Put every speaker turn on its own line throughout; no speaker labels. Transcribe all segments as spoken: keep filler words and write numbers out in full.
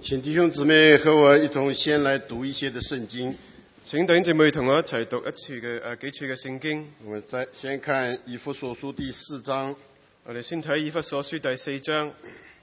請弟兄姊妹和我一同先來讀一些的聖經。
請弟兄姊妹同我一齊讀一次嘅誒幾處嘅聖經。
我們再先看以弗所書第四章。
我哋先睇以弗所書第四章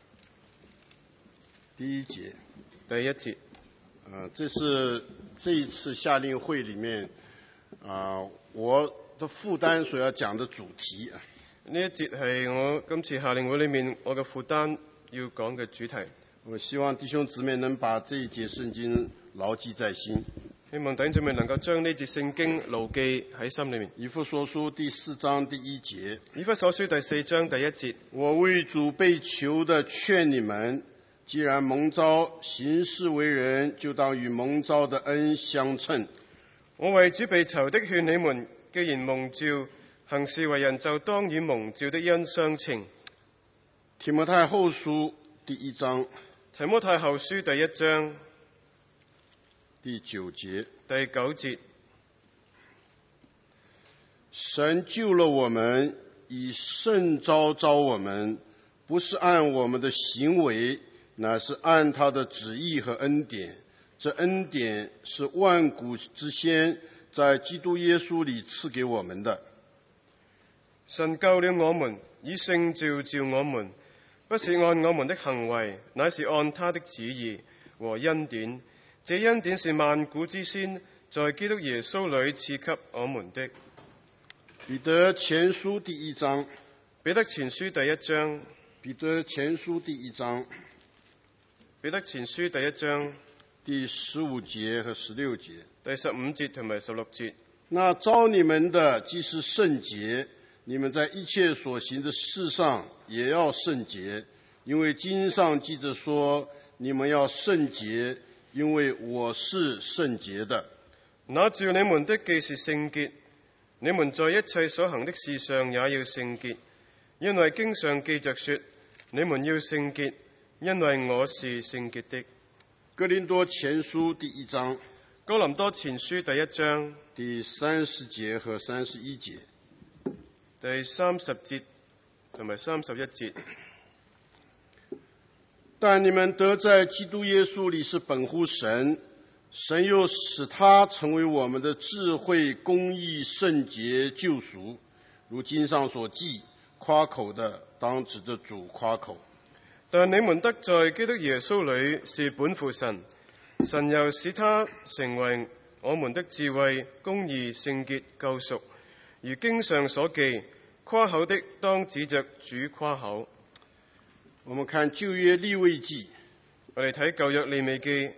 第一節。
第一節。
啊、呃，這是這一次夏令會裡面啊、呃，我的負擔所要講的主題。
呢一節係我今次夏令會裡面我嘅負擔要講嘅主題。
我希望弟兄姊妹能把這一節聖經牢記在心。
希望弟兄姊妹能夠將呢節聖經牢記喺心裡面。
以弗所書第四章第一節。
以弗所書第四章第一節。
我為主被囚的勸你們，既然蒙召行事為人，就當與蒙召的恩相稱。
我為主被囚的勸你們，既然蒙召行事為人，就當與蒙召的恩相稱。
提摩太後書第一章。
提摩太後書第一章
第九節。
第九節。
神救了我們，以聖召召我們，不是按我們的行為，乃是按他的旨意和恩典。這恩典是萬古之先在基督耶穌裏賜給我們的。
神救了我們，以聖召召我們，不是按我們的行為，乃是按他的旨意和恩典。這恩典是萬古之先在基督耶穌裏賜給我們的。
彼得前書第一章。
彼得前書第一章。
彼得前書第一章。
彼得前書第一章
第十五節和十六節。
第十五節同埋十六節。
那召你們的既是聖潔，你們在一切所行的事上也要聖潔，因為經上記着說，你們要聖潔，因為我是聖潔的。
那召你們的既是聖潔，你們在一切所行的事上也要聖潔，因為經上記着說，你們要聖潔，因為我是聖潔的。
哥林多前書第一章。
哥林多前書第一章
第三十節和三十一節。
第三十節同埋三十一節。
但你們得在基督耶穌裏是本乎神，神又使他成為我們的智慧、公義、聖潔、救贖。如經上所記，誇口的當指着主誇口。
但你們得在基督耶穌裏是本乎神，神又使他成為我們的智慧、公義、聖潔、救贖。如經上所記，誇口的當指着主誇口。
我們看舊約利未記。
我哋睇舊約利未記。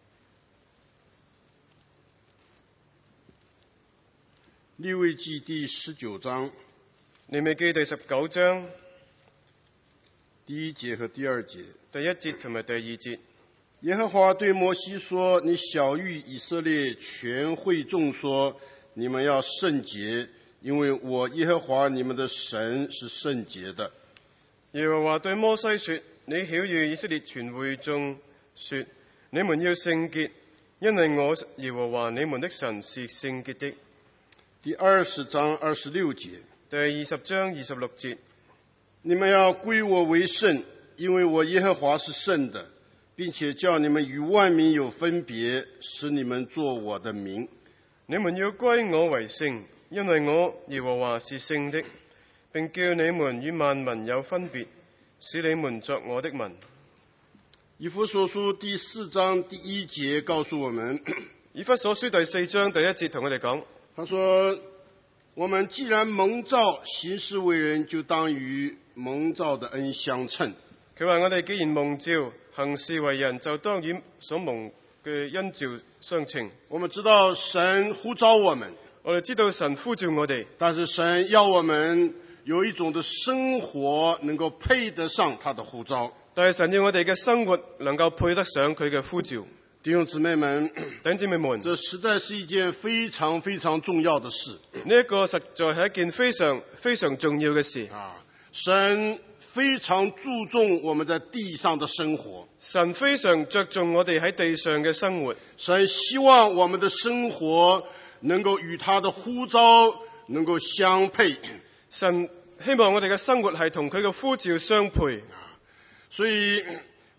利未記第十九章。
利未記第十九章
第一節和第二節。
第一節同埋第二節。
耶和華對摩西說：你曉諭以色列全會眾說，你們要聖潔，因為我耶和華你們的神是聖潔的。
耶和華對摩西說：你曉諭以色列全會眾說，你們要聖潔，因為我耶和華你們的神是聖潔的。
第二十章二十六節。
第二十章二十六節。
你們要歸我為聖，因為我耶和華是聖的，並且叫你們與萬民有分別，使你們作我的名。
你們要歸我為聖，因為我耶和華是聖的，並叫你們與萬民有分別，使你們作我的民。
以弗所書第四章第一節告訴我們，
以弗所書第四章第一節同我哋講，
他說：我們既然蒙召行事為人，就當與蒙召的恩相稱。
佢話我哋既然蒙召行事為人，就當與所蒙嘅恩召相稱。
我們知道神呼召我們，
我哋知道神呼召我哋，
但是神要我們有一種的生活能夠配得上他的呼召。
但係神要我哋嘅生活能夠配得上佢嘅呼召。
弟兄姊妹們，
弟兄姊妹們，
這實在是一件非常非常重要的事。
呢一個實在係一件非常非常重要嘅事
啊！神非常注重我們在地上的生活，
神非常着重我哋喺地上嘅生活。
神希望我們的生活能夠與他的呼召能夠相配。神
希望我哋嘅生活係同佢嘅呼召相配。
所以弟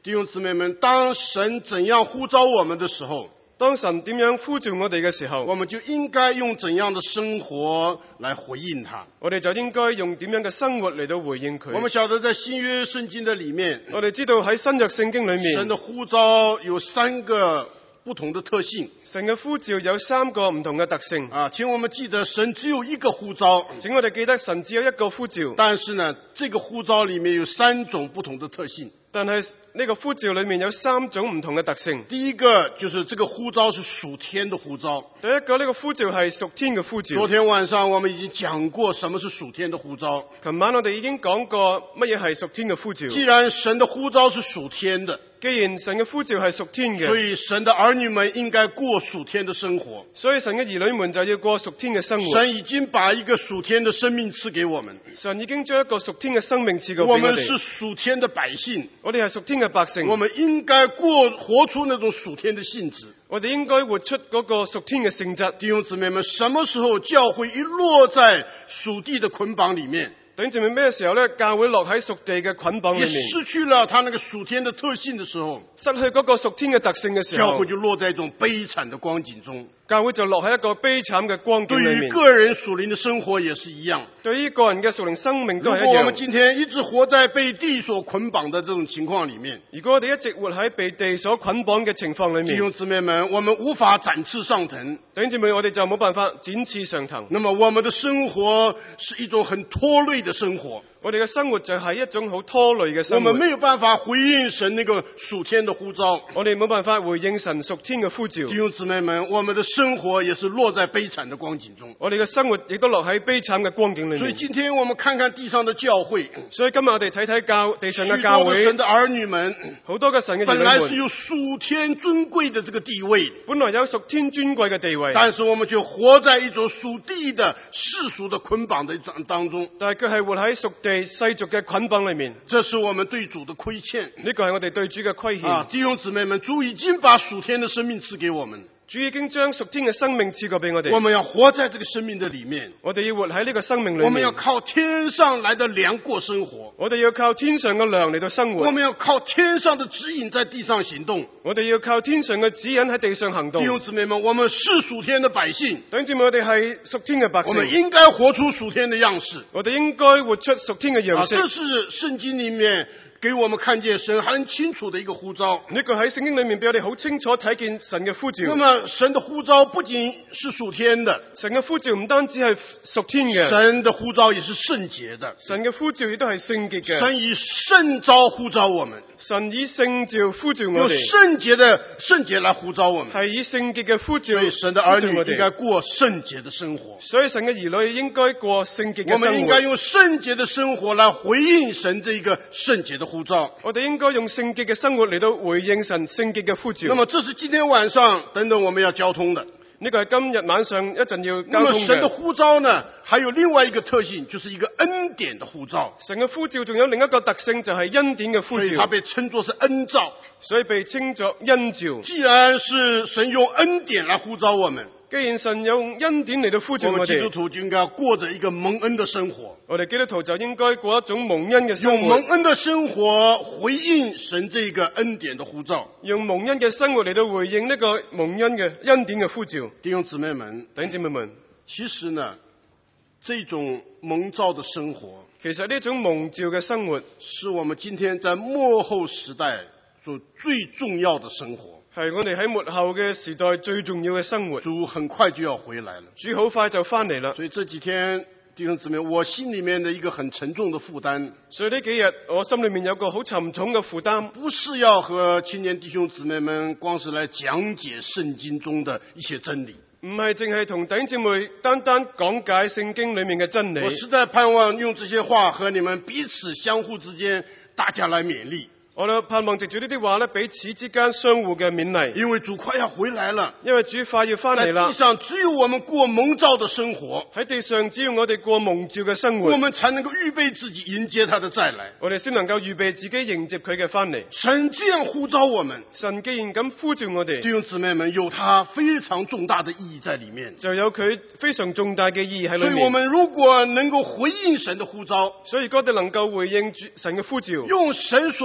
弟兄姊妹們，當神怎樣呼召我們的時候，
當神點樣呼召我哋嘅時候，
我們就應該用怎樣的生活來回應他。
我哋就應該用點樣嘅生活嚟到回應佢。
我們曉得在新約聖經的裏面，
我哋知道喺新約聖經裏面，
神的呼召有三個不同的特性。
神嘅呼召有三個唔同嘅特性。
啊，請我們記得神只有一個呼召，
請我哋記得神只有一個呼召，
但是呢，這個呼召裏面有三種不同的特性。
但係呢個呼召裏面有三種唔同嘅特性。
第一個就是這個呼召是屬天的呼召。
第一個呢個呼召係屬天嘅呼召。
昨天晚上我們已經講過什麼是屬天的呼召。
琴晚我哋已經講過乜嘢係屬天嘅呼召。
既然神的呼召是屬天的，
既然神嘅呼召係屬天嘅，
所以神的兒女們應該過屬天的生活。
所以神嘅兒女們就要過屬天嘅生活。
神已經把一個屬天的生命賜給我們。
神已經將一個屬天嘅生命賜過俾
我
我哋。
們是屬天的百姓。
我哋係屬天嘅百姓。
我們應該過活出那種屬天的性質。
我哋應該活出嗰個屬天嘅性質。
弟兄姊妹們，什麼時候教會一落在屬地的捆綁裏面，
弟兄姊妹，咩時候咧？教會落喺屬地嘅捆綁裏
也
面，
失去了它那個屬天的特性的時候，
失去嗰個屬天嘅特性嘅時候，
教會就落在一種悲慘的光景中。
教會就落喺一個悲慘嘅光景
對於
裏面。
個人屬靈的生活也是一樣。
對於個人嘅屬靈生命都係一
如果我們
樣。
今天一直活在被地所捆綁的這種情況裏面，
如果我哋一直活喺被地所捆綁嘅情況裏面，
弟兄姊妹們，我們無法展翅上騰。
弟兄姊妹，我哋就冇辦法展翅上騰。
那麼我們的生活是一種很拖累的生活。
我哋嘅生活就係一種好拖累嘅
我
生活。
們沒有辦法回應神那個屬天的呼召。
我哋冇辦法回應神屬天嘅呼召。
弟兄姊妹們，我們的生活也是落在悲慘的光景中。
我哋嘅生活亦都落喺悲慘嘅光景裏面。
所以今天我們看看地上的教會，
所以今日我哋睇睇教地上嘅
許
教會，
多的神的兒女們，
好多嘅神嘅兒
本來是
女們，
有屬天尊貴的這個地位，
本來有屬天尊貴嘅地位，
但是我們卻活在一種屬地的世俗的捆綁的當中。
但係佢係活喺屬地世俗嘅捆綁裏面。
這是我們對主的虧欠。
呢個係我哋對主嘅虧欠。
啊，弟兄姊妹們，主已經把屬天的生命賜給我們，
主已經將屬天嘅生命賜過俾我哋。
我們要活在這個生命的裡面，
我哋要活喺呢個生命裏面。
我們要靠天上來的糧過生活，
我哋要靠天上嘅糧嚟到生活。
我們要靠天上的指引在地上行動。
我哋要靠天上嘅指引喺地上行動。
弟兄姊妹們，我們是屬天的百姓，
弟兄姊妹，我哋係屬天嘅百姓，
我們應該活出屬天的樣式。
我哋應該活出屬天嘅樣
啊，
式。
這是聖經裡面給我們看見神很清楚的一個呼召。
呢個喺聖經裏面俾我哋好清楚睇見神嘅呼召。
那麼神的呼召不僅是屬天的，
神嘅呼召唔單止係屬天嘅，
神的呼召也是聖潔的。
神嘅呼召亦都係聖潔嘅。
神以聖召呼召我們，
神以聖召呼召
用
我哋，
聖潔的聖潔來呼召我們。
係以聖潔嘅呼召
所以神的兒
呼召我
女應該
哋。
過聖潔的生活。
所以神嘅兒女應該過聖潔嘅
我們應
生活。
該用聖潔的生活來回應神這一個聖潔的呼召。
我哋應該用聖潔嘅生活嚟到回應神聖潔嘅呼召。
那麼這是今天晚上等等我們要交通的。
呢個係今日晚上一陣要
那
交通
麼神的
嘅。
呼召呢，還有另外一個特性，就是一個恩典的呼召，
神嘅呼召仲有另一個特性，就係恩典嘅呼
所以它
召，
被稱作是恩召。
所以被稱作恩召。
既然是神用恩典來呼召我們，
既然神用恩典嚟到呼召我
我們基督
哋，
徒就應該要過着一個蒙恩的生活，
我哋基督徒就應該過一種蒙恩嘅生
用蒙
活，
恩的生活回應神這個恩典的呼召。
用蒙恩嘅生活嚟到回應呢個蒙恩嘅恩典嘅呼召。
弟兄姊妹們，
弟兄姊妹們，
其實呢，這種蒙召的生活，
其實呢種蒙召嘅生活
是我們今天在末後時代所最重要的生活。
係我哋喺末後嘅時代最重要嘅生活。
主很快就要回來了，
主好快就翻嚟啦，
所以這幾天弟兄姊妹，我心裡面的一個很沉重的負擔，
所以呢幾日我心裏面有個好沉重嘅負擔，
不是要和青年弟兄姊妹們光是來講解聖經中的一些真理，
唔係淨係同弟兄姊妹單單講解聖經裏面嘅真理。
我實在盼望用這些話和你們彼此相互之間大家來勉勵。
我哋盼望藉住呢啲話咧，彼此之間相互嘅勉勵。
因為主快要回來了，
因為主快要翻嚟啦
在地，上只有我們過蒙召的生活，
喺地上只要我哋過蒙召嘅生活，
我們才能夠預備自己迎接他的再來。
我哋先能夠預備自己迎接佢嘅翻嚟。
神這樣呼召我們，
神既然咁呼召我哋，
弟兄姊妹們，有他非常重大的意義在裡面。
就有佢非常重大嘅意義喺裏
所以我
面。
們如果能夠回應神的呼召，
所以我哋能夠回應主神嘅呼召，
用神所要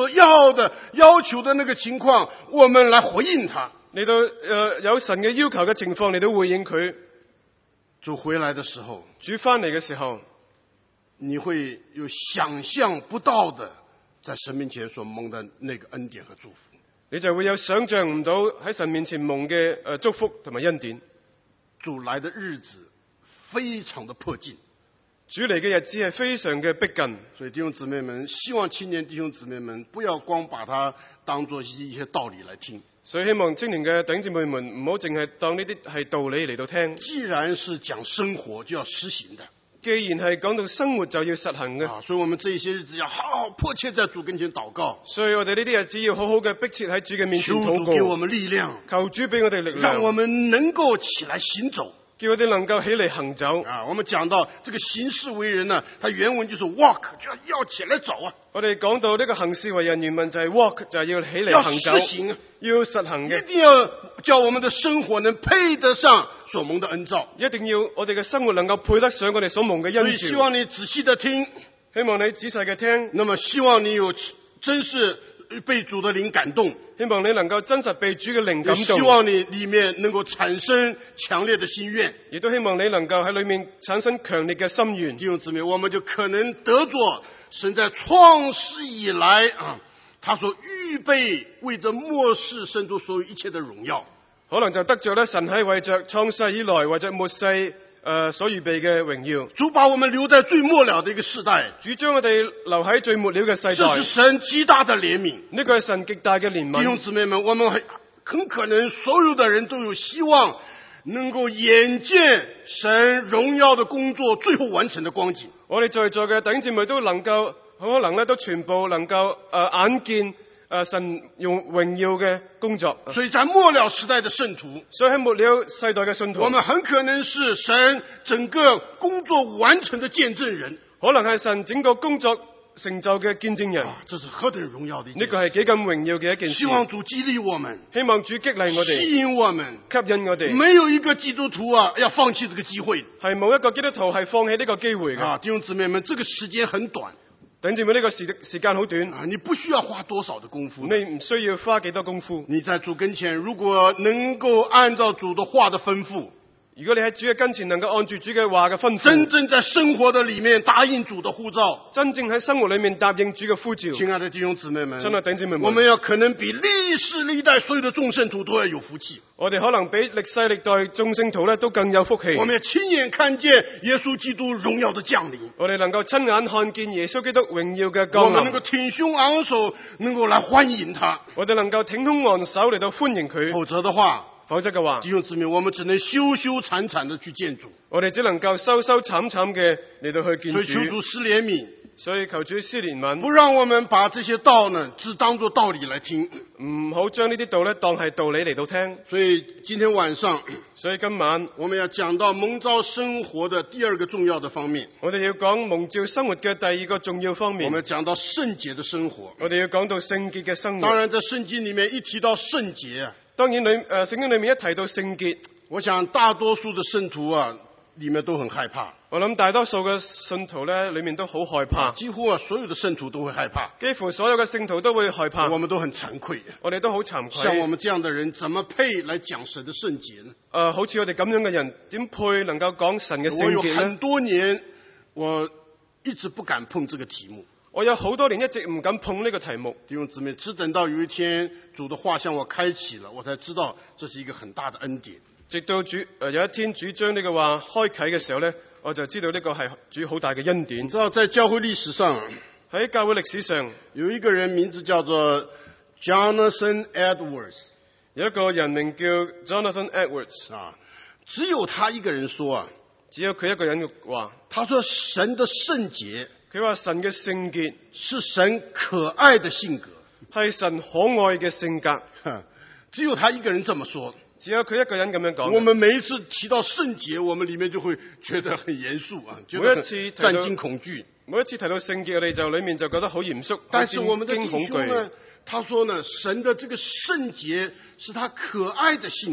要的要求的那个情况，我们來回應他。
嚟到誒、呃、有神嘅要求嘅情況嚟到回應佢。
主回來的時候，
主翻嚟嘅時候，
你會有想象不到的在神面前所蒙的那個恩典和祝福。
你就會有想象唔到喺神面前蒙嘅誒祝福同埋恩典。
主來的日子非常的迫近，
主嚟嘅日子係非常嘅逼近，
所以弟兄姊妹們，希望青年弟兄姊妹們不要光把它當作一些道理來聽。
所以希望青年嘅弟兄姊妹們唔好淨係當呢啲係道理嚟到聽。
既然是講生活，就要實行的。
既然係講到生活就要實行嘅、
啊，所以我們這些日子要好好迫切在主跟前禱告。
所以我哋呢啲日子要好好嘅迫切喺主嘅面前禱告。
求主給我們力量，
求主俾我哋力量，
讓我們能夠起來行走。
叫我哋能夠起嚟行走。
啊，我們講到這個行事為人呢，它原文就是 walk，就要要起來走啊。
我哋講到呢個行事為人原文就係 walk，就係要起嚟行走，
要實行啊，
要實行嘅。
一定要叫我們的生活能配得上所蒙的恩召。
一定要我哋嘅生活能夠配得上我哋所蒙嘅恩召。
所以希望你仔細的聽，
希望你仔細嘅聽。
那麼希望你有真是被主的靈感動，
希望你能夠真實被主嘅靈感動。
希望你裏面能夠產生強烈的心願，
亦都希望你能夠喺裏面產生強烈嘅心願。
弟兄姊妹，我們就可能得着神在創世以來啊，他所預備為着末世生出所有一切的榮耀，
可能就得着咧神喺為着創世以來為着末世誒、呃、所預備嘅榮耀。
主把我們留在最末了的一個世代，
主將我哋留喺最末了嘅世代。
這是神極大的憐憫，
呢個係神極大嘅憐憫。
弟兄姊妹們，我們很很可能所有的人都有希望能夠眼見神榮耀的工作最後完成的光景。
我哋在座嘅弟兄姊妹都能夠可能咧都全部能夠誒、呃、眼見誒、呃、神用榮耀嘅工作。
所以在末了時代的聖徒，
所以喺末了世代嘅信徒，
我們很可能是神整個工作完成的見證人，
可能係神整個工作成就嘅見證人。
啊，這是何等榮耀的一件事！
呢個係幾咁榮耀嘅一件事。
希望主激勵我們，
希望主激勵我哋，
吸引我們，
吸引我哋。
沒有一個基督徒啊要放棄這個機會，
係冇一個基督徒係放棄呢個機會嘅。
啊，弟兄姊妹們，這個時間很短，
弟兄姊妹，呢個時時間好短，
啊，你不需要花多少的功夫，
你唔需要花幾多功夫。
你在主跟前，如果能夠按照主的話的吩咐，
如果你喺主嘅跟前能夠按住主嘅話嘅吩咐，
真正在生活的裏面答應主的呼召，
真正喺生活裏面答應主嘅呼召。
親愛的弟兄姊妹們，
親愛的弟兄姊妹們，
我們要可能比歷世歷代所有的眾聖徒都要有福氣。
我哋可能比歷世歷代眾聖徒咧都更有福氣。
我們要親眼看見耶穌基督榮耀的降臨，
我哋能夠親眼看見耶穌基督榮耀嘅降臨。
我們能夠挺胸昂首，能夠來歡迎他。
我哋能夠挺胸昂首嚟到歡迎佢。
否則的話，
否則嘅話，
弟兄姊妹，我們只能羞羞慘慘的去見主。
我哋只能夠羞羞慘慘嘅嚟到去見主。
所以求主施憐憫，
所以求主施憐憫，
不讓我們把這些道呢只當作道理來聽，
唔好將呢啲道咧當係道理嚟到聽。
所以今天晚上，
所以今晚
我們要講到蒙召生活的第二個重要的方面。
我哋要講蒙召生活嘅第二個重要方面。
我們講到聖潔的生活。
我哋要講到聖潔嘅生活。
當然，在聖經裏面一提到聖潔啊，
當然裏誒聖經裏面一提到聖潔，
我想大多數的聖徒啊，裏面都很害怕。
我諗大多數嘅信徒咧，裏面都好害怕。
幾乎啊，所有的聖徒都會害怕。
幾乎所有嘅聖徒都會害怕。
我們都很慚愧。
我哋都好慚愧。
像我們這樣的人，怎麼配來講神的聖潔呢？
誒、呃，好似我哋咁樣嘅人，點配能夠講神嘅聖潔呢？
我有很多年，我一直不敢碰這個題目。
我有好多年一直唔敢碰呢個題目。
弟兄姊妹，只等到有一天主的話向我開啟了，我才知道這是一個很大的恩典。
直到主誒、呃、有一天主將呢個話開啟嘅時候咧，我就知道呢個係主好大嘅恩典。
你知道在教會歷史上，
喺教會歷史上
有一個人名字叫做 Jonathan Edwards，
有一個人名叫 Jonathan Edwards
啊，只有他一個人說啊，
只有佢一個人嘅話，
他說神的聖潔。
佢話神嘅聖潔
是神可愛的性格，
係神可愛嘅性格。
只有他一個人這麼說，
只有佢一個人咁樣講。
我們每一次提到聖潔，我們裏面就會覺得很嚴肅啊，覺得很戰驚恐懼。
每一次提到聖潔，我哋就裏面就覺得好嚴肅。
但是我們的弟兄呢，他說呢，神的這個聖潔是他可愛的性格。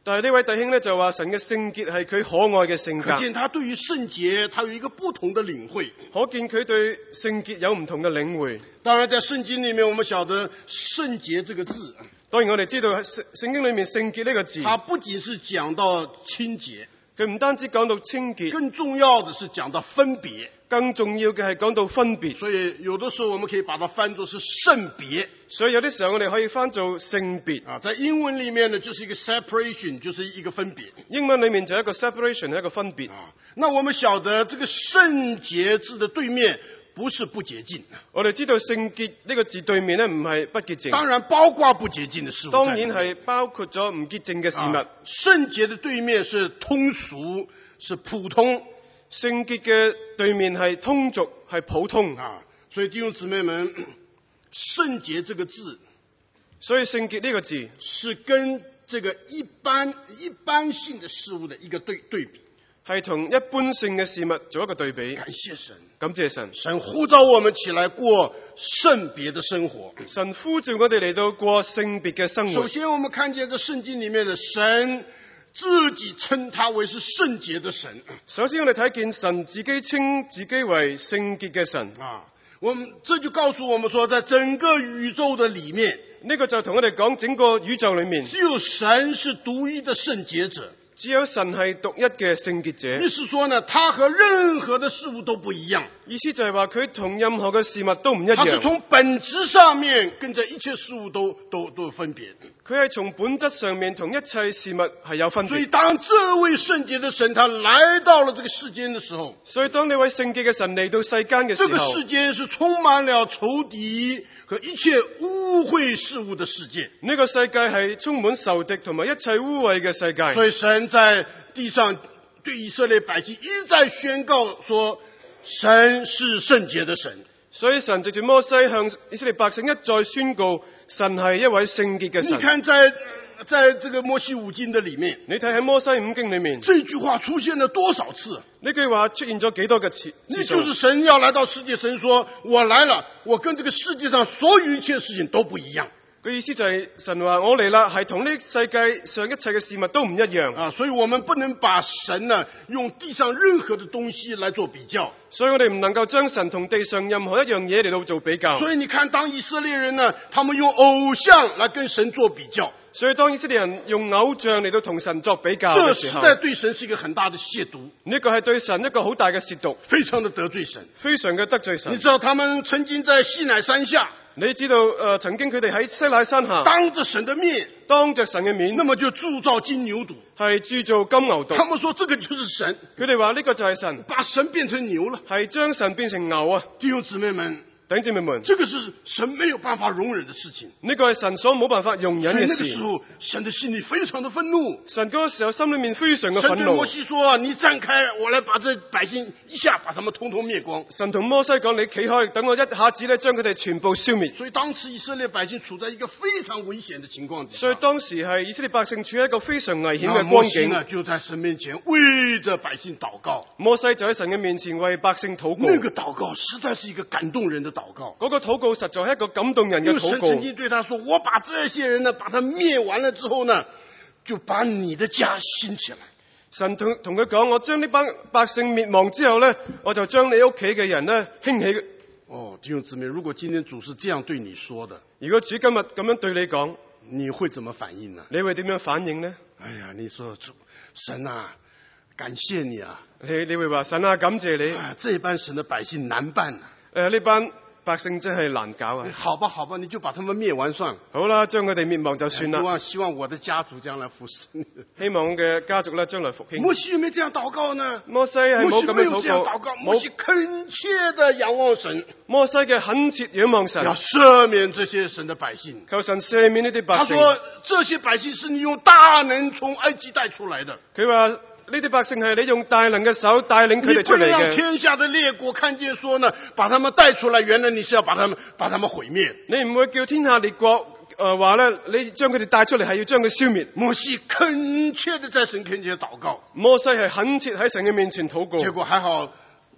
但係呢位弟兄咧就話神嘅聖潔係佢可愛嘅性格，
可見他對於聖潔，他有一個不同的領會。
可見佢對聖潔有唔同嘅領會。
當然，在聖經裏面，我們曉得聖潔這個字，
當然我哋知道聖聖經裏面聖潔呢個字，
它不僅是講到清潔，
佢唔單止講到清潔，
更重要的是講到分別。
更重要嘅係講到分別。
所以有的時候我們可以把它翻作是聖別。
所以有啲時候我哋可以翻做聖別。
啊，在英文裏面呢，就是一個 separation， 就是一個分別。
英文裏面就係一個 separation， 係一個分別。
啊，那我們曉得這個聖潔字的對面不是不潔淨。
我哋知道聖潔呢個字對面呢唔係不潔淨，
當然包括不潔淨的事物。
當然係包括咗唔潔淨嘅事物。
啊，聖潔的對面是通俗，是普通。
聖潔嘅對面係通俗，係普通
啊，所以弟兄姊妹們，聖潔這個字，
所以聖潔呢個字
是跟這個一般一般性的事物的一個對對比，
係同一般性嘅事物做一個對比。
感謝神，
感謝神，
神呼召我們起來過聖別的生活。
神呼召我哋嚟到過聖別嘅生活。
首先，我們看見這聖經裡面的神自己稱他為是聖潔的神。
首先我哋睇見神自己稱自己為聖潔嘅神
啊，我們這就告訴我們說，在整個宇宙的裡面，
呢個就同我哋講整個宇宙裡面，
只有神是獨一的聖潔者。
只有神係獨一嘅聖潔者。
意思說呢，他和任何的事物都不一樣。
意思就係話佢同任何嘅事物都唔一樣。
他是從本質上面跟着一切事物都都都有分別。
佢係從本質上面同一切事物係有分別。
所以當這位聖潔的神他來到了這個世間的時候，
所以當呢位聖潔嘅神嚟到世間嘅時候，
這個世界是充滿了仇敵和一切污穢事物的世界。
呢個世界係充滿仇敵同埋一切污穢嘅世界。
所以神在地上對以色列百姓一再宣告說，神是聖潔的神。
所以神藉住摩西向以色列百姓一再宣告，神係一位聖潔嘅神。
你看在在這個摩西五經的裡面，
你睇喺摩西五經裡面，
這句話出現了多少次？
呢句話出現咗幾多個次？
那就是神要來到世界，神說我來了，我跟這個世界上所有一切事情都不一樣。
個意思就係神話我嚟啦，係同呢世界上一切嘅事物都唔一樣
啊！所以我們不能把神呢用地上任何的東西來做比較。
所以我哋唔能夠將神同地上任何一樣嘢嚟到做比較。
所以你看，當以色列人呢，他們用偶像來跟神做比較。
所以當以色列人用偶像嚟到同神作比較嘅時候，
這實在對神是一個很大的褻瀆。
呢個係對神一個好大嘅褻瀆，
非常的得罪神，
非常嘅得罪神。
你知道他們曾經在西乃山下，
你知道誒、呃，曾經佢哋喺西乃山下
當着神的面，
當着神嘅面，
那麼就鑄造金牛犢，
係鑄造金牛犢。
他們說這個就是神，
佢哋話呢個就係神，
把神變成牛了，
係將神變成牛啊！
弟兄姊妹們，
弟兄姊妹們，
這個是神沒有辦法容忍的事情。
呢個係神所冇辦法容忍嘅事。
所以那個時候，神的心裏非常的憤怒。
神嗰個時候心裏面非常嘅憤怒。
神對摩西說：你站開，我來把這百姓一下把他們統統滅光。
神同摩西講：你企開，等我一下子咧將佢哋全部消滅。
所以當時以色列百姓處在一個非常危險的情況底下。
所以當時係以色列百姓處喺一個非常危險嘅光景。
摩西就在神面前為着百姓禱告。
摩西就喺神嘅面前為百姓禱告。
那個禱告實在是一個感動人的禱告。
嗰個禱告實在係一個感動人嘅禱告。
因為神曾經對他說：我把這些人呢，把他滅完了之後呢，就把你的家興起來。
神同同佢講：我將呢班百姓滅亡之後呢，我就將你屋企嘅人呢興起。
哦，弟兄姊妹，如果今天主是這樣對你說的，
如果主今日咁樣對你講，
你會怎麼反應呢？
你會點樣反應呢？
哎呀，你說主神啊，感謝你啊！
你你會話神啊，感謝你。
啊，這班神的百姓難辦啊！
誒，呢班百姓真係難搞啊！
好吧，好吧，你就把他們滅完算了。
好啦，將佢哋滅亡就算啦。
希望希望我的家族將來服侍你。
希望我嘅家族咧將來復興。
摩西有沒有這樣禱告呢？
摩西係冇咁樣
禱告。摩西懇切地仰望神。
摩西嘅懇切仰望神，
要赦免這些神的百姓。
求神赦免呢啲百姓。
他說：這些百姓是你用大能從埃及帶出來的。
佢話。呢啲百姓係你用大能嘅手帶領佢哋出嚟嘅。
你不能讓天下的列國看見說呢，把他們帶出來，原來你是要把他們把他們毀滅。
你唔會叫天下列國誒話咧，你將佢哋帶出嚟係要將佢消滅。
摩西懇切地在神面前禱告。
摩西係懇切喺神嘅面前禱告。
結果還好，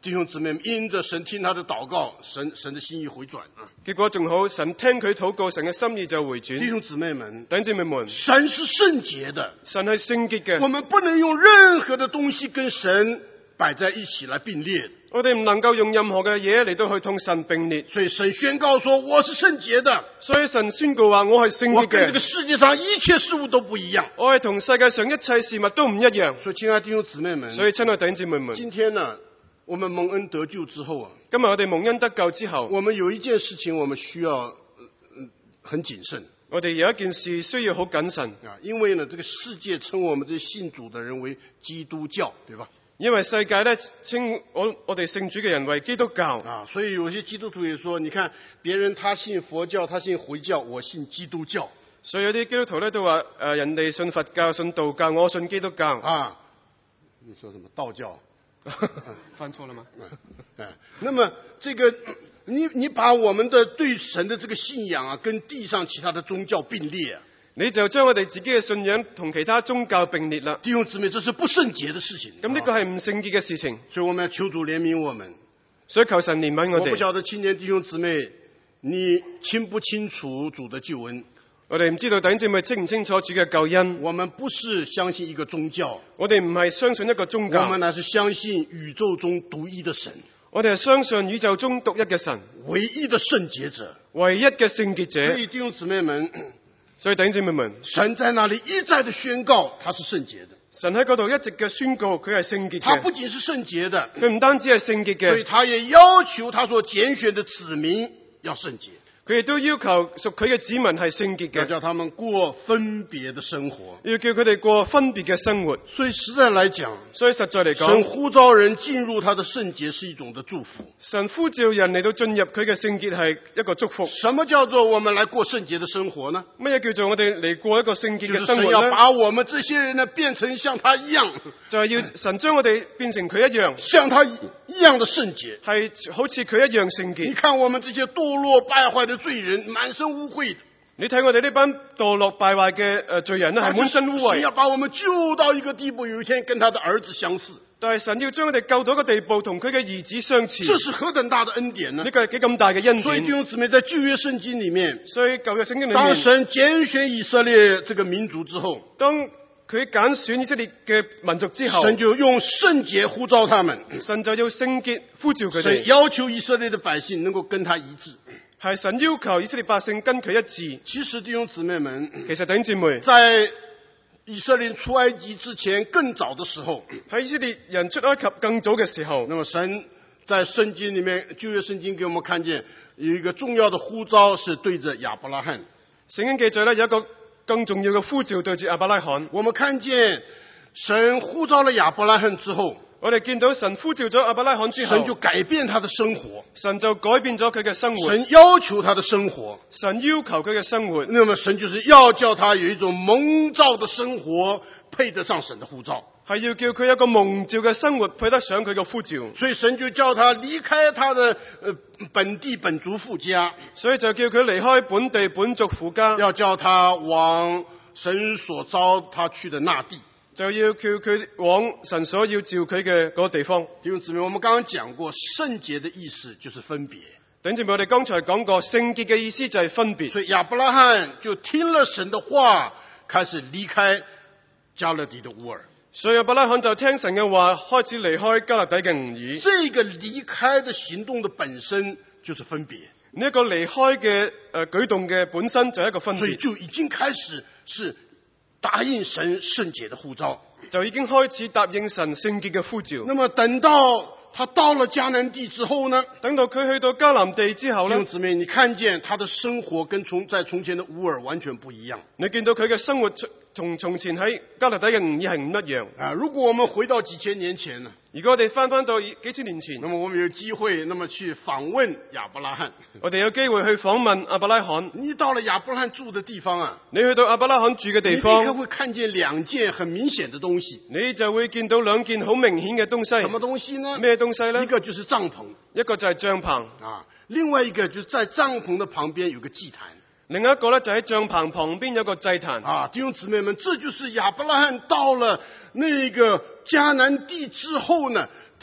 弟兄姊妹们因着神聽他的禱告，神神的心意回轉啊！
結果仲好，神聽佢禱告，神嘅心意就回轉。
弟兄姊妹們，
弟兄姊妹們，
神是聖潔的，
神係聖潔嘅，
我們不能用任何的東西跟神擺在一起來並列。
我哋唔能夠用任何嘅嘢嚟到去同神並列。
所以神宣告說我是聖潔的，
所以神宣告話我係聖潔
我跟這個
嘅，
世界上一切事物都不一樣。
我係同世界上一切事物都唔一樣。
所以親愛的弟兄姊妹們，
所以親愛弟兄姊妹們，
今天呢，我們蒙恩得救之後啊，
今日我哋蒙恩得救之後，
我們有一件事情我們需要、呃、很謹慎
我哋有一件事需要好謹慎
啊，因為呢，這個世界稱我們這些信主的人為基督教，對吧？
因為世界咧稱我我哋信主嘅人為基督教
啊，所以有些基督徒也說，你看別人他信佛教，他信回教，我信基督教。
所以有啲基督徒咧都話誒、呃、人哋信佛教、信道教，我信基督教。
啊，你說什麼道教？
犯錯了嗎？
哎，那麼這個你你把我們的對神的這個信仰啊，跟地上其他的宗教並列啊，
你就將我哋自己嘅信仰同其他宗教並列啦。
弟兄姊妹，這是不聖潔的事情。
咁呢個係唔聖潔嘅事情，
所以我們要求主憐憫我們。
所以求神憐憫我哋。
我不曉得青年弟兄姊妹，你清不清楚主的救恩？
我哋唔知道弟兄姊妹清唔清楚主嘅救恩。
我們不是相信一個宗教，
我哋唔係相信一個宗教，
我們乃是相信宇宙中獨一的神，
我哋係相信宇宙中獨一嘅神，
唯一的聖潔者，
唯一嘅聖潔者。
所以弟兄姊妹們，
所以弟兄姊妹們，
神在那裡一再的宣告他是聖潔的。
神喺嗰度一直嘅宣告佢係聖潔
他
嘅，
不僅是聖潔的，
佢唔單止係聖潔
所以
嘅，
他也要求他所揀選的子民要聖潔，
佢亦都要求屬佢嘅子民係聖潔嘅，
要叫他們過分別的生活。
要叫佢哋過分別嘅生活。
所以實在來講，
所以實在嚟
神
講，
呼召人進入他的聖潔是一種的祝福。
神呼召人嚟到進入佢嘅聖潔係一個祝福。
什麼叫做我們來過聖潔的生活呢？
乜嘢叫做我哋嚟過一個聖潔
就是神要
嘅生活呢？
把我們這些人呢變成像他一樣，
就係要神將我哋變成佢一樣，
像他一樣的聖潔。
係好似佢一樣聖
你
潔。
看我們這些墮落敗壞的罪人，滿身污穢的，
你睇我哋呢班墮落敗壞嘅誒罪人咧，係滿身污
神要
穢，
把我們救到一個地步，有一天跟他的兒子相似。
但係神要將我哋救到一個地步，同佢嘅兒子相似。
這是何等大的恩典呢
呢？個係幾咁大嘅恩
所以弟
典。
兄姊妹，在舊約聖經裡面，
所以舊約聖經裏
當
面，
神揀選以色列這個民族之後，
當佢揀選以色列嘅民族之後，
神就用聖潔呼召他們，
神就要聖潔呼召佢
神
哋，
要求以色列的百姓能夠跟他一致。
係神要求以色列百姓跟佢一致。
其實弟兄姊妹們，
其實弟兄姊妹，
在以色列出埃及之前更早的時候，
喺以色列人出埃及更早嘅時候，
那麼神在聖經裡面，舊約聖經給我們看見有一個重要的呼召是對着亞伯拉罕。
聖經記載咧有一個更重要嘅呼召對住亞伯拉罕。
我們看見神呼召了亞伯拉罕之後，
我哋見到神呼召咗亞伯拉罕之後，
神就改變他的生活，
神就改變咗佢嘅生活，
神要求他的生活，
神要求佢嘅生活，
那麼神就是要叫他有一種蒙召的生活，配得上神的呼召。
係要叫佢有一個蒙召嘅生活，配得上佢嘅呼召。
所以神就叫他離開他的呃本地本族父家，
所以就叫佢離開本地本族父家，
要叫他往神所召他去的那地。
就要叫佢往神所要召佢嘅嗰個地方。
弟兄姊妹，我們剛剛講過，聖潔的意思就是分別。
頂住我哋剛才講過，聖潔嘅意思就係分別。
所以亞伯拉罕就聽了神的話，開始離開迦勒底的烏爾。
所以亞伯拉罕就聽神嘅話，開始離開迦勒底嘅吾珥。
這個離開的行動的本身就是分別。
呢一個離開嘅誒舉動嘅本身就係一個分
所以
別，
就已經開始是答應神聖潔的呼召，
就已經開始答應神聖潔嘅呼召。
那麼等到他到了迦南地之後呢？
等到佢去到迦南地之後呢，
弟兄姊妹，你看見他的生活跟從在從前的烏爾完全不一樣。
你見到佢嘅生活同從前喺迦勒底嘅吾珥係唔一樣。
啊，如果我們回到幾千年前呢？
如果我哋翻翻到幾千年前，
那麼我們有機會，那麼去訪問亞伯拉罕。
我哋有機會去訪問亞伯拉罕。
你到了亞伯拉罕住的地方啊，
你去到亞伯拉罕住嘅地
你立刻
方，
會看見兩件很明顯的東西。
你就會見到兩件好明顯嘅東西。
什麼東西呢？
咩東西呢？
一個就是帳篷
一個就係帳篷，
啊，另外一個就是在帳篷的旁邊有個祭壇。
另一個呢，就喺帳篷旁邊有個祭壇。
啊，弟兄姊妹們，這就是亞伯拉罕到了那個迦南地之後呢，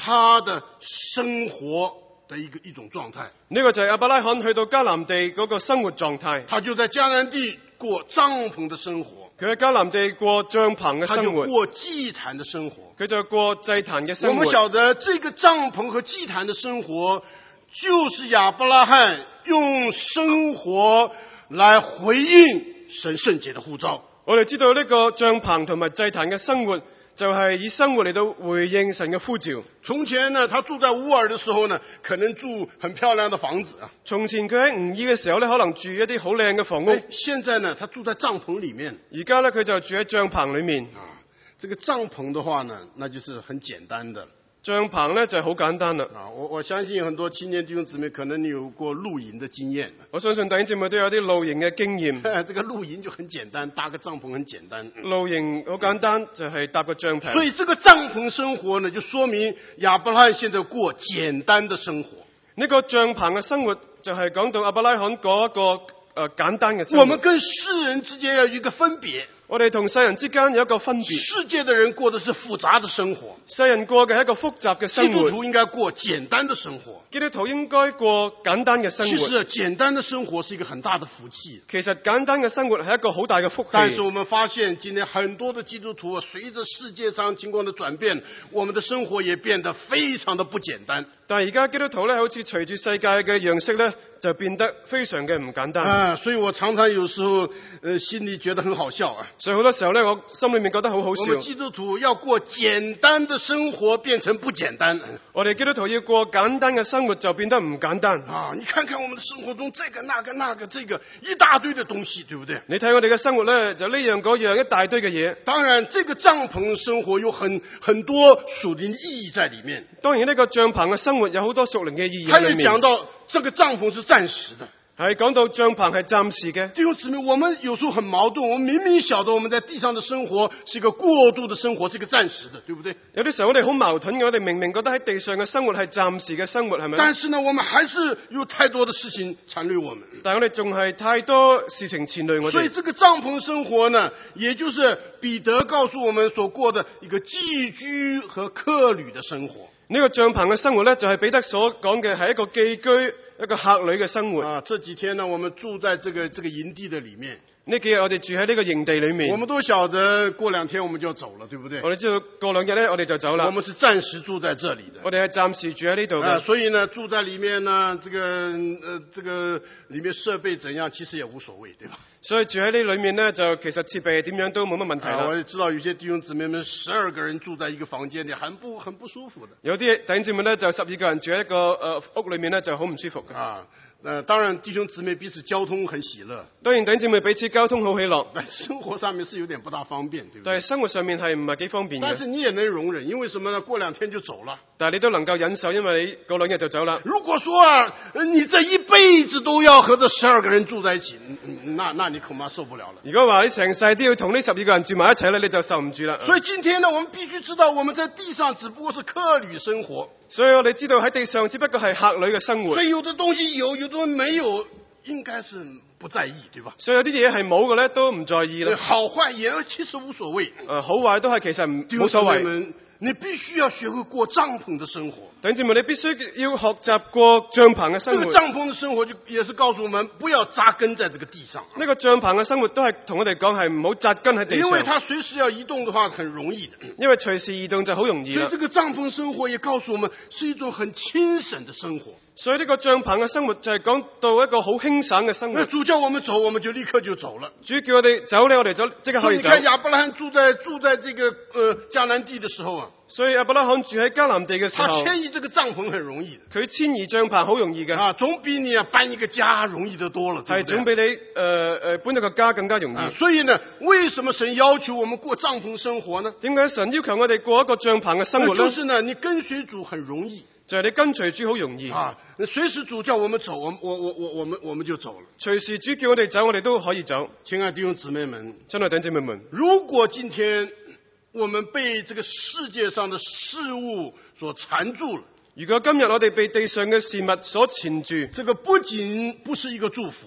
他的生活的一个一种状態。
呢個就係亞伯拉罕去到迦南地嗰個生活狀態。
他就在迦南地過帳篷的生活。
佢喺迦南地過帳篷嘅
他就
生活。
過祭壇的生活。
佢就過祭壇嘅生活。
我們曉得這個帳篷和祭壇的生活，就是亞伯拉罕用生活來回應神聖潔的呼召。
我哋知道呢個帳篷同埋祭壇嘅生活，就係以生活嚟到回應神嘅呼召。
從前呢，他住在烏爾的時候呢，可能住很漂亮的房子啊。
從前佢喺吾爾嘅時候呢，可能住一啲好靚嘅房屋。
現在呢，他住在帳篷裏面。
而家呢，佢就住喺帳篷裏面。
啊，這個帳篷的話呢，那就是很簡單的。
帳篷呢就係好簡單啦。
啊，我我相信很多青年弟兄姊妹可能你有過露營的經驗。
我相信弟兄姊妹都有啲露營嘅經驗。
這個露營就很簡單，搭個帳篷很簡單。
露營好簡單，就係搭個帳篷。
所以這個帳篷生活呢，就說明亞伯拉罕現在過簡單的生活。
呢個帳篷嘅生活就係講到亞伯拉罕嗰一個誒、呃、簡單嘅生活。
我們跟世人之間要有一個分別。
我哋同世人之間有一個分別。
世界的人過的是複雜的生活，
世人過嘅係一個複雜嘅生活。
基督徒應該過簡單的生活。
基督徒應該過簡單嘅生活。
其實簡單的生活是一個很大的福氣。
其實簡單嘅生活係一個好大嘅福氣。
但是我們發現今天很多的基督徒隨着世界上情況的轉變，我們的生活也變得非常的不簡單。
但係而家基督徒咧，好似隨住世界嘅樣式咧，就變得非常嘅唔簡單。
啊，所以我常常有時候，呃，心裏覺得很好笑啊。
所以好多時候咧，我心裏面覺得好好笑。
我們基督徒要過簡單的生活，變成不簡單。
我哋基督徒要過簡單嘅生活，就變得唔簡單。
啊，你看看我們的生活中，這個那個那個這個一大堆的東西，對不對？
你睇我哋嘅生活咧，就呢樣嗰樣一大堆嘅嘢。
當然，這個帳篷生活有很很多屬靈意義在裏面。
當然呢個帳篷嘅生活有好多屬靈嘅意義
他也
喺裏面。
講到這個帳篷是暫時的。
係講到帳篷係暫時嘅。
弟兄姊妹，我們有時候很矛盾，我們明明曉得我們在地上的生活是一個過渡的生活，是一個暫時的，對不對？
有啲時候我哋好矛盾嘅，我哋明明覺得喺地上嘅生活係暫時嘅生活，係咪？
但是呢，我們還是有太多的事情纏累我們。
但係我哋仲係太多事情纏累我哋。
所以這個帳篷生活呢，也就是彼得告訴我們所過的一個寄居和客旅的生活。
呢個帳篷嘅生活呢，就係彼得所講嘅係一個寄居、一個客旅嘅生活。
啊，這幾天呢，我們住在這個這個營地的裡面。
呢幾日我哋住喺呢個營地裏面。
我們都曉得過兩天我們就要走了，對不對？
我哋知道過兩日呢，我哋就走啦。
我們是暫時住在這裡的。
我哋係暫時住喺呢度嘅。
啊，所以呢，住在裡面呢，這個呃，這個裡面設備怎樣，其實也無所謂，對吧？
所以住喺呢裏面呢，就其實設備點樣都冇乜問題啦。
啊，我也知道有些弟兄姊妹們十二個人住在一個房間裡，很不很不舒服的。
有啲弟兄姊妹呢，就十二個人住喺一個誒、呃、屋裏面呢，就好唔舒服嘅。
啊。呃，當然弟兄姊妹彼此交通很喜樂。
當然弟兄姊妹彼此交通好喜樂。
但生活上面是有點不大方便，對不對？
但係生活上面係唔係幾方便嘅。
但是你也能容忍，因為什麼呢？過兩天就走了。
但係你都能夠忍受，因為你過兩日就走啦。
如果說啊，你這一輩子都要和這十二個人住在一起，那那你恐怕受不了了。
如果話你成世都要同呢十二個人住埋一齊咧，你就受唔住啦。
所以今天呢，我們必須知道，我們在地上只不過是客旅生活。
所以我哋知道喺地上只不過係客旅嘅生活。
所以有的東西有，有的東西沒有，應該是不在意，對吧？
所以有啲嘢係冇嘅咧，都唔在意啦。
好壞也其實無所謂。
誒，好壞都係其實唔冇所謂。
你必須要學會過帳篷的生活。
弟兄姊妹，你必須要學習過帳篷嘅生活。
這個帳篷的生活就也是告訴我們，不要紮根在這個地上。
呢個帳篷嘅生活都係同我哋講係唔好紮根喺地上。
因為它隨時要移動的話，很容易的。
因為隨時移動就好容易啦。
所以這個帳篷生活也告訴我們，是一種很輕省的生活。
所以呢個帳篷嘅生活就係講到一個好輕省嘅生活。
主叫我們走，我們就立刻就走了。
主叫我哋走咧，我哋就即刻可以走。
所以你看亞伯拉罕住在住在這個呃迦南地的時候啊。
所以亞伯拉罕住喺迦南地嘅時候，
他遷移這個帳篷很容易。
佢遷移帳篷好容易嘅。
啊，總比你啊搬一個家容易得多了，對不對？
係總比你誒誒、呃、搬一個家更加容易。
啊，所以呢，為什麼神要求我們過帳篷生活呢？
點解神要求我哋過一個帳篷嘅生活呢？
就是呢，你跟隨主很容易。
就係你跟隨主好容易。
啊，隨時主叫我們走，我我我我我們我們就走了。
隨時主叫我哋走，我哋都可以走。
親愛的弟兄姊妹們，
親愛的弟兄姊妹們，
如果今天我們被這個世界上的事物所纏住了，
如果今日我哋被地上嘅事物所纏住，
這個不僅不是一個祝福，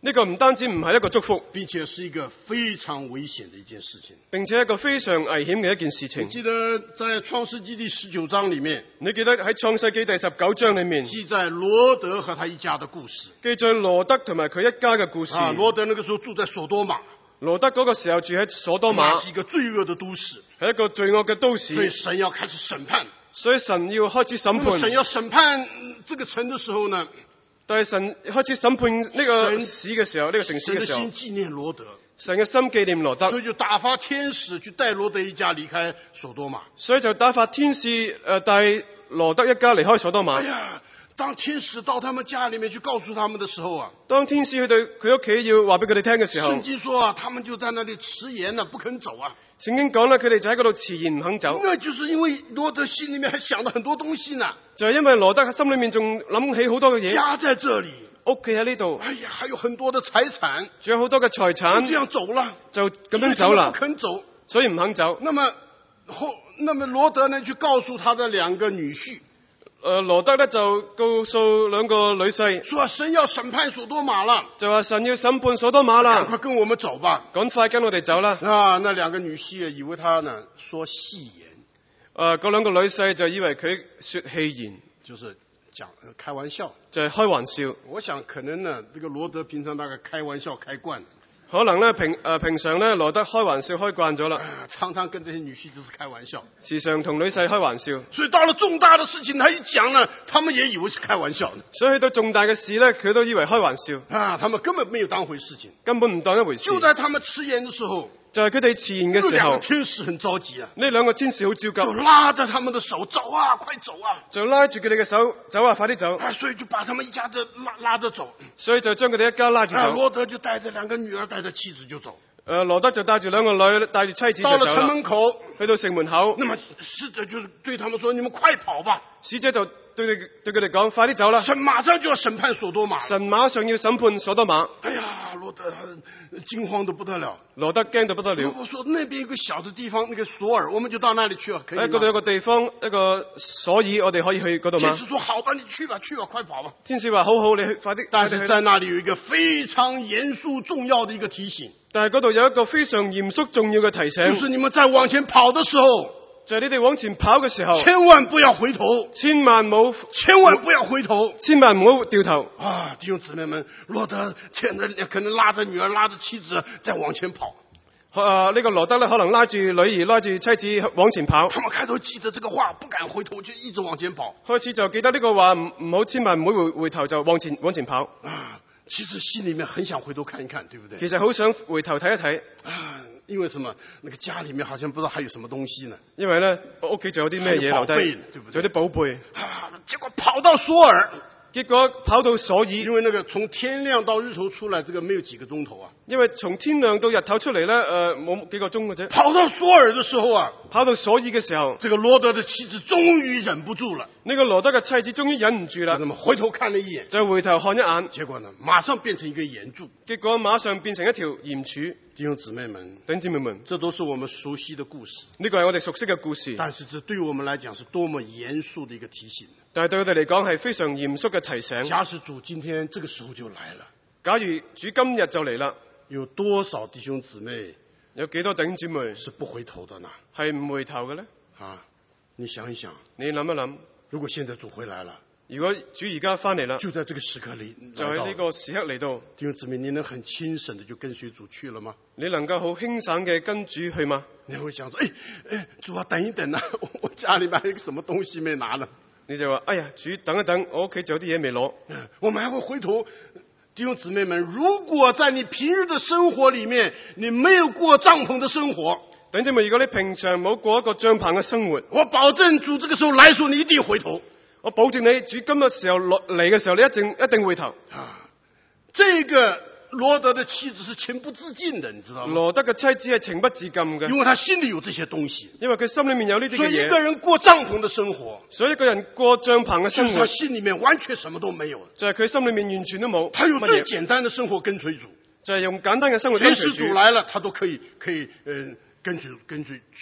呢個唔單止唔係一個祝福，
並且是一個非常危險的一件事情。
並且係一個非常危險嘅一件事情。
你記得在創世紀第十九章裏面，
你記得喺創世紀第十九章裏面
記載羅德和他一家的故事。
記載羅德同埋佢一家嘅故事。
啊，羅德那個時候住在索多瑪。
羅德嗰個時候住喺所多瑪，
是一個罪惡的都市，
係一個罪惡嘅都市。
所以神要開始審判。
所以神要開始審判。
神要審判這個城的時候呢？
但係神開始審判呢個市嘅時候，呢、這個城市嘅時候，
神的心紀念羅德，
神嘅心紀念羅德，
所以就打發天使去帶羅德一家離開索多瑪。
所以就打發天使誒帶羅德一家離開索多瑪。
哎呀，當天使到他們家裏面去告訴他們的時候啊，
當天使去到佢屋企要話俾佢哋聽嘅時候，
聖經說啊，他們就在那裏遲延了，不肯走啊。
聖經講咧，佢哋就喺嗰度遲延唔肯走。
那就是因為羅德心裏面還想到很多東西呢，
就係因為羅德喺心裏面仲諗起好多嘅嘢。
家在這裏，
屋企喺呢度，
哎呀，還有很多的財產，
仲有好多嘅財產，
就這樣走了，
就咁樣走啦，
不肯走，
所以唔肯走。
那麼後，那麼羅德呢就告訴他的兩個女婿，
誒羅德咧就告訴兩個女婿，
說神要審判索多瑪了，
就話神要審判所多瑪啦，
趕快跟我們走吧，
趕快跟我哋走啦。
啊，那兩個女婿以為他呢說戲言，
誒嗰兩個女婿就以為佢說戲言，
就是講開玩笑，
就係開玩笑。
我想可能呢，這個羅德平常大概開玩笑開慣了。
可能咧平誒、呃、平常咧羅德開玩笑開慣咗啦、
啊，常常跟這些女婿就是開玩笑，
時常同女婿開玩笑，
所以到了重大的事情，他一講呢，他們也以為是開玩笑的。
所以去到重大嘅事咧，佢都以為開玩笑，
啊，他們根本沒有當回事情，
根本唔當一回事。
就在他們遲延的時候，
就係佢哋遲延嘅時
兩個
候，
天使很着急啊，
呢兩個天使好焦急，
就拉着他們的手走啊，快走啊，
就拉住佢哋嘅手走啊，快啲走。
啊，所以就把他們一家子拉拉着走。
所以就將佢哋一家拉住
啊，
走。
羅德就帶着兩個女兒，帶着妻子就走。
誒羅德就帶住兩個女，帶住妻子就
到
走啦。
了城門口，
去到城門口，
那麼使者就是對他們說：你們快跑吧！
使者就對佢對佢哋講：快啲走啦！
神馬上就要審判索多瑪。
神馬上要審判所多瑪。
哎呀，羅德驚慌得不得了。
羅德驚到不得了。
我說那邊有個小的地方，那個索爾，我們就到那裡去啊，可以嗎？
喺嗰度有個地方，一個所以我哋可以去嗰度嗎？
天使說：好吧，你去吧，去吧，快跑吧。
天使話：好好，你去，快啲。
但是在那裡有一個非常嚴肅重要的一個提醒。
但係嗰度有一個非常嚴肅重要嘅提醒，
就是你們在往前跑的時候，
就係你哋往前跑嘅時候，
千萬不要回頭，
千萬冇，
千萬不要回頭，
千萬唔好掉頭。
啊，弟兄姊妹們，羅德牽着可能拉着女兒，拉着妻子在往前跑。
啊，呢個羅德咧可能拉住女兒，拉住妻子往前跑。
他們開頭記得這個話，不敢回頭，就一直往前跑。
開始就記得呢個話，唔唔好，千萬唔好回回頭，就往前往前跑。
啊，其實心裏面很想回頭看一看，對不對？
其實好想回頭睇一睇。
啊，因為什麼？那個家裏面好像不知道還有什麼東西呢。
因為咧，我屋企仲有啲咩嘢留低，
對不對？
仲有啲寶貝。
啊，結果跑到索爾。
結果跑到所以，
因為那個從天亮到日頭出來，這個沒有幾個鐘頭啊。
因為從天亮到日頭出嚟咧，誒、呃、冇幾個鐘嘅啫。
跑到索爾的時候啊，
跑到所以嘅時候，
這個羅德的妻子終於忍不住了。
呢個羅德嘅妻子終於忍唔住啦，
那麼回頭看了一眼，
就回頭看一眼，
結果呢，馬上變成一個鹽柱。
結果馬上變成一條鹽柱。
弟兄姊妹們，
弟兄姊妹們，
這都是我們熟悉的故事。
呢個係我哋熟悉嘅故事，
但是這對於我們來講是多麼嚴肅的一個提醒。
但係對我哋嚟講係非常嚴肅嘅提醒。
假使主今天這個時候就來了，
假如主今日就嚟啦，
有多少弟兄姊妹
有幾多弟兄姊妹
是不回頭的呢？
係唔回頭嘅呢？
啊，你想一想，
你諗一諗，
如果現在主回來了，
如果主而家翻嚟啦，
就在這個時刻裏，
就喺呢個時刻嚟到，
弟兄姊妹，你能很輕省的就跟隨主去了嗎？
你能夠好輕省嘅跟主去嗎？
你會想說，哎哎，主啊，等一等啊，我家裏面還有個什麼東西沒拿呢？
你就話，哎呀，主等一等，我屋企仲有啲嘢未攞。
我們還會回頭，弟兄姊妹們，如果在你平日的生活裏面，你沒有過帳篷的生活，
弟兄姊妹，如果你平常冇過一個帳篷嘅生活，
我保證主這個時候來說，你一定回頭。
我保證你主今日時候落嚟嘅時候，你一定一定回頭。
啊，這個羅德的妻子是情不自禁的，你知道嗎？
羅德嘅妻子係情不自禁嘅，
因為他心裏有這些東西，
因為佢心裏面有呢啲嘅嘢。
所以一個人過帳篷的生活，
所以一個人過帳篷嘅生活，
就是他心裏面完全什麼都沒有，
就係佢心裏面完全都冇。
他用最簡單的生活跟隨主，
就係用簡單嘅生活跟隨主。
隨時主來了，他都可以可以嗯、呃、跟隨跟隨去。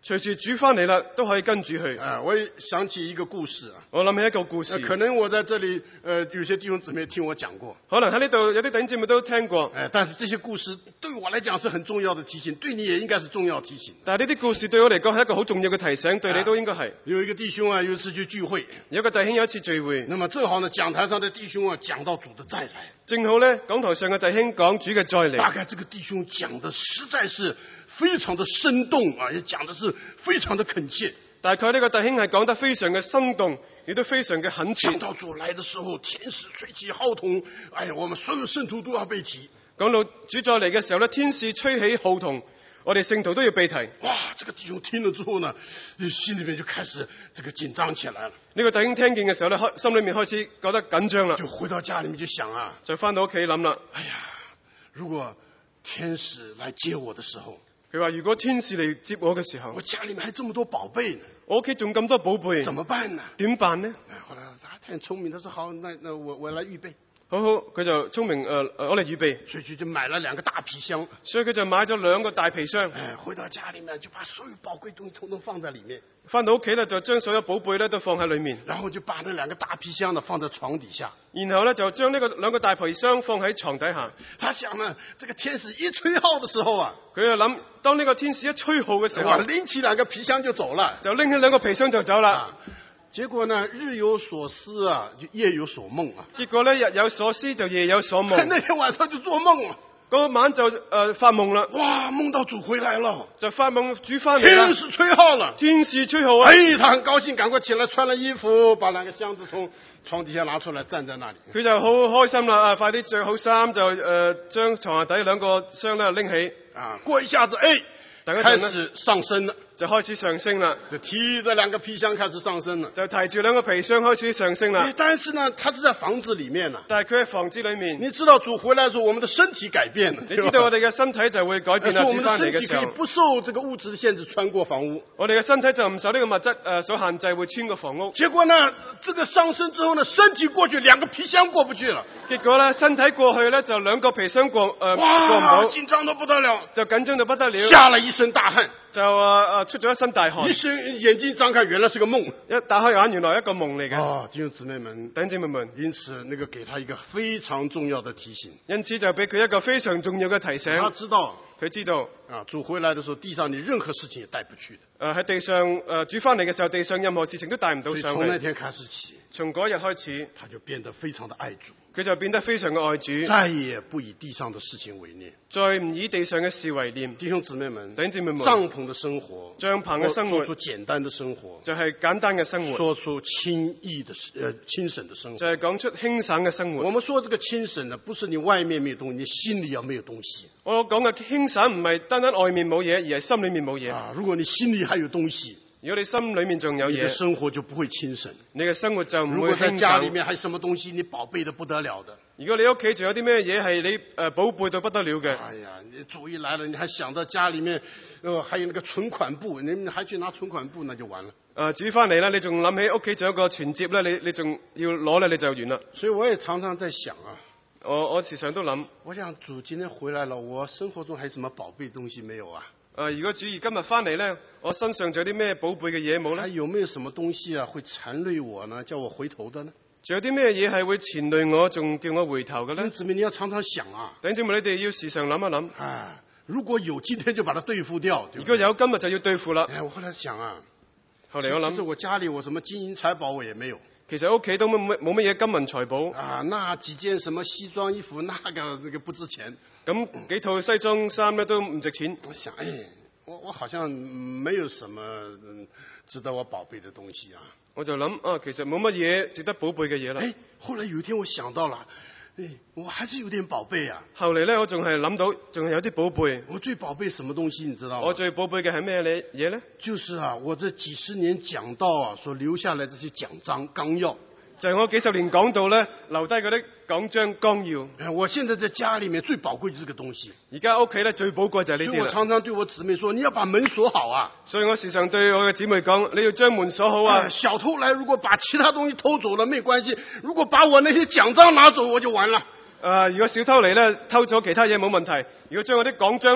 隨住主翻嚟啦，都可以跟住去。
啊，我也想起一個故事啊。
我諗起一個故事，
呃可能我在這裡，呃，有些弟兄姊妹聽我講過。
可能喺呢度有啲弟兄姊妹都聽過。
呃，但是這些故事對我來講是很重要的提醒，對你也應該是重要提醒。
但係呢啲故事對我嚟講係一個好重要嘅提醒，對你都應該係。
有一個弟兄啊，有一次去聚會，
有個弟兄有一次聚會，
那麼正好呢，講台上的弟兄啊，講到主的再來。
正好呢，講台上嘅弟兄講主嘅再嚟。
大概這個弟兄講的實在是非常的生動啊，也講的是非常的懇切。
大概呢個弟兄係講得非常嘅生動，亦都非常嘅懇切。
講到主來的時候，天使吹起號筒，哎呀，我們所有聖徒都要被提。
講到主再嚟嘅時候呢，天使吹起號筒，我哋聖徒都要被提。
哇！這個弟兄聽了之後呢，心裏面就開始這個緊張起來了。
呢個弟兄聽見嘅時候呢，開心裏面開始覺得緊張啦。
就回到家裏面就想啊，
就翻到屋企諗啦。
哎呀，如果天使來接我的時候，
佢話如果天使嚟接我嘅時候，
我家裏面還這麼多寶貝呢，
我屋企仲咁多寶貝，
怎麼辦呢？
點辦呢？
哎，後來他太聰明，他說好，那那我我來預備。
好好，佢就聰明，誒、呃、我嚟預備，
所以就買了兩個大皮箱，
所以佢就買咗兩個大皮箱。
哎，回到家裏面就把所有寶貴東西統統放在裏面。
翻到屋企咧，就將所有寶貝咧都放喺裏面，
然後就把那兩個大皮箱呢放在床底下。
然後咧就將呢個兩個大皮箱放喺床底下。
他想呢，這個天使一吹號的時候啊，
佢就諗，當呢個天使一吹號嘅時候，
拎起兩個皮箱就走了，
就拎起兩個皮箱就走啦。
啊，結果呢，日有所思啊，就夜有所夢啊。
結果咧，日有所思就夜有所夢。
那天晚上就做夢了，
嗰晚就誒、呃、發夢啦。
哇，夢到主回來了，
就發夢主翻嚟啦。
天使吹號了，
天使吹號啊！
哎，他很高興，趕快起來穿了衣服，把兩個箱子從床底下拿出來，站在那裡。
佢就好開心啦！啊，快啲着好衫就誒將床下底兩個箱咧拎起。
啊，過一下子，哎，開始上升了。
就開始上升啦，
就提着兩個皮箱開始上升了，
就提住兩個皮箱開始上升啦。
但是呢，他是在房子裏面啦。
但係佢喺房子裏面。
你知道主回來的時候，我們的身體改變了。
你知道我哋嘅身體就會改變啦。
主翻嚟嘅時候，我們的身體可以不受這個物質的限制，穿過房屋。
我哋嘅身體就唔受呢個物質誒所限制，會穿過房屋。
結果呢，這個上升之後呢，身體過去，兩個皮箱過不去了。
結果呢，身體過去呢，就兩個皮箱過誒、呃、過唔到。
緊張到不得了，
就緊張到不得了，
下了一身大汗，
就誒誒、呃、出咗一身大汗。
一伸眼睛張開，原來是個夢。
一打開眼，原來一個夢嚟嘅。
哦，弟兄姊妹們，
弟兄姊妹們，
因此那個給他一個非常重要的提醒。
因此就俾佢一個非常重要嘅提醒。
他知道，
佢知道
啊，主回來的時候，地上你任何事情也帶不去的。
誒喺地上誒主翻嚟嘅時候，地上任何事情都帶唔到上去。
從那天開始起，
從嗰日開始，
他就變得非常的愛主。
佢就變得非常嘅愛主，
再也不以地上的事情為念，
再唔以地上嘅事為念。
弟兄姊妹們，
弟兄姊妹們，
帳篷的生活，
帳篷嘅生活，
說出簡單的生活，
就係簡單嘅生活；
說出輕易的，呃，輕省的生活，
就係講出輕省嘅生活。
我們說這個輕省呢，不是你外面沒有東西，你心裏要沒有東西。
我講嘅輕省唔係單單外面冇嘢，而係心裏面冇嘢。
啊，如果你心裏還有東西，
如果你心裏面仲有嘢，
你的生活就不會輕省，
你嘅生活就唔會輕省。
如果在家裏面還有什麼東西，你寶貝得不得了的。
如果你屋企仲有啲咩嘢係你誒寶貝到不得了嘅，
哎呀，你主一來了，你還想到家裏面，呃，還有那個存款簿，你還去拿存款簿，那就完了。
誒，煮翻嚟啦，你仲諗起屋企仲有個存摺咧，你你仲要攞咧，你就完啦。
所以我也常常在想啊，
我我時常都諗，
我想主今天回來了，我生活中還有什麼寶貝東西沒有啊？
誒、呃，如果主兒今日翻嚟咧，我身上仲有啲咩寶貝嘅嘢冇咧？
還有沒有什麼東西啊會纏累我呢？叫我回頭的呢？
仲有啲咩嘢係會纏累我，仲叫我回頭嘅咧？
弟兄姊妹，你要常常想啊！
弟兄姊妹，你哋要時常諗一諗。
啊，如果有今天就把它對付掉。對不對？
如果有今日就要對付啦。
哎，我後來想啊，
後嚟我諗，
其實我家裏我什麼金銀財寶我也沒有。
其實屋企都冇乜冇乜嘢金銀財寶。
啊，那幾件什麼西裝衣服，那個那個不值錢。
咁幾套西裝衫咧都唔值錢。
我想，哎，我我好像沒有什麼值得我寶貝的東西啊。
我就諗啊，其實冇乜嘢值得寶貝嘅嘢啦。
哎，後來有一天我想到了，哎，我還是有點寶貝啊。
後嚟咧，我仲係諗到，仲係有啲寶貝。
我最寶貝什麼東西，你知道嗎？
我最寶貝嘅係咩嘢咧？
就是啊，我這幾十年講道啊，所留下來這些講章綱要。
就係我幾十年講道咧，留低嗰啲講章綱要。
我現在在家裏面最寶貴就是這個東西。
而家屋企咧最寶貴就係呢啲啦。
所以我常常對我姊妹說：你要把門鎖好啊！
所以我時常對我嘅姊妹講：你要將門鎖好啊！
小偷來如果把其他東西偷走了，沒關係；如果把我那些講章拿走，我就完了。
誒、呃，如果小偷嚟咧偷咗其他嘢冇問題，如果將我啲講章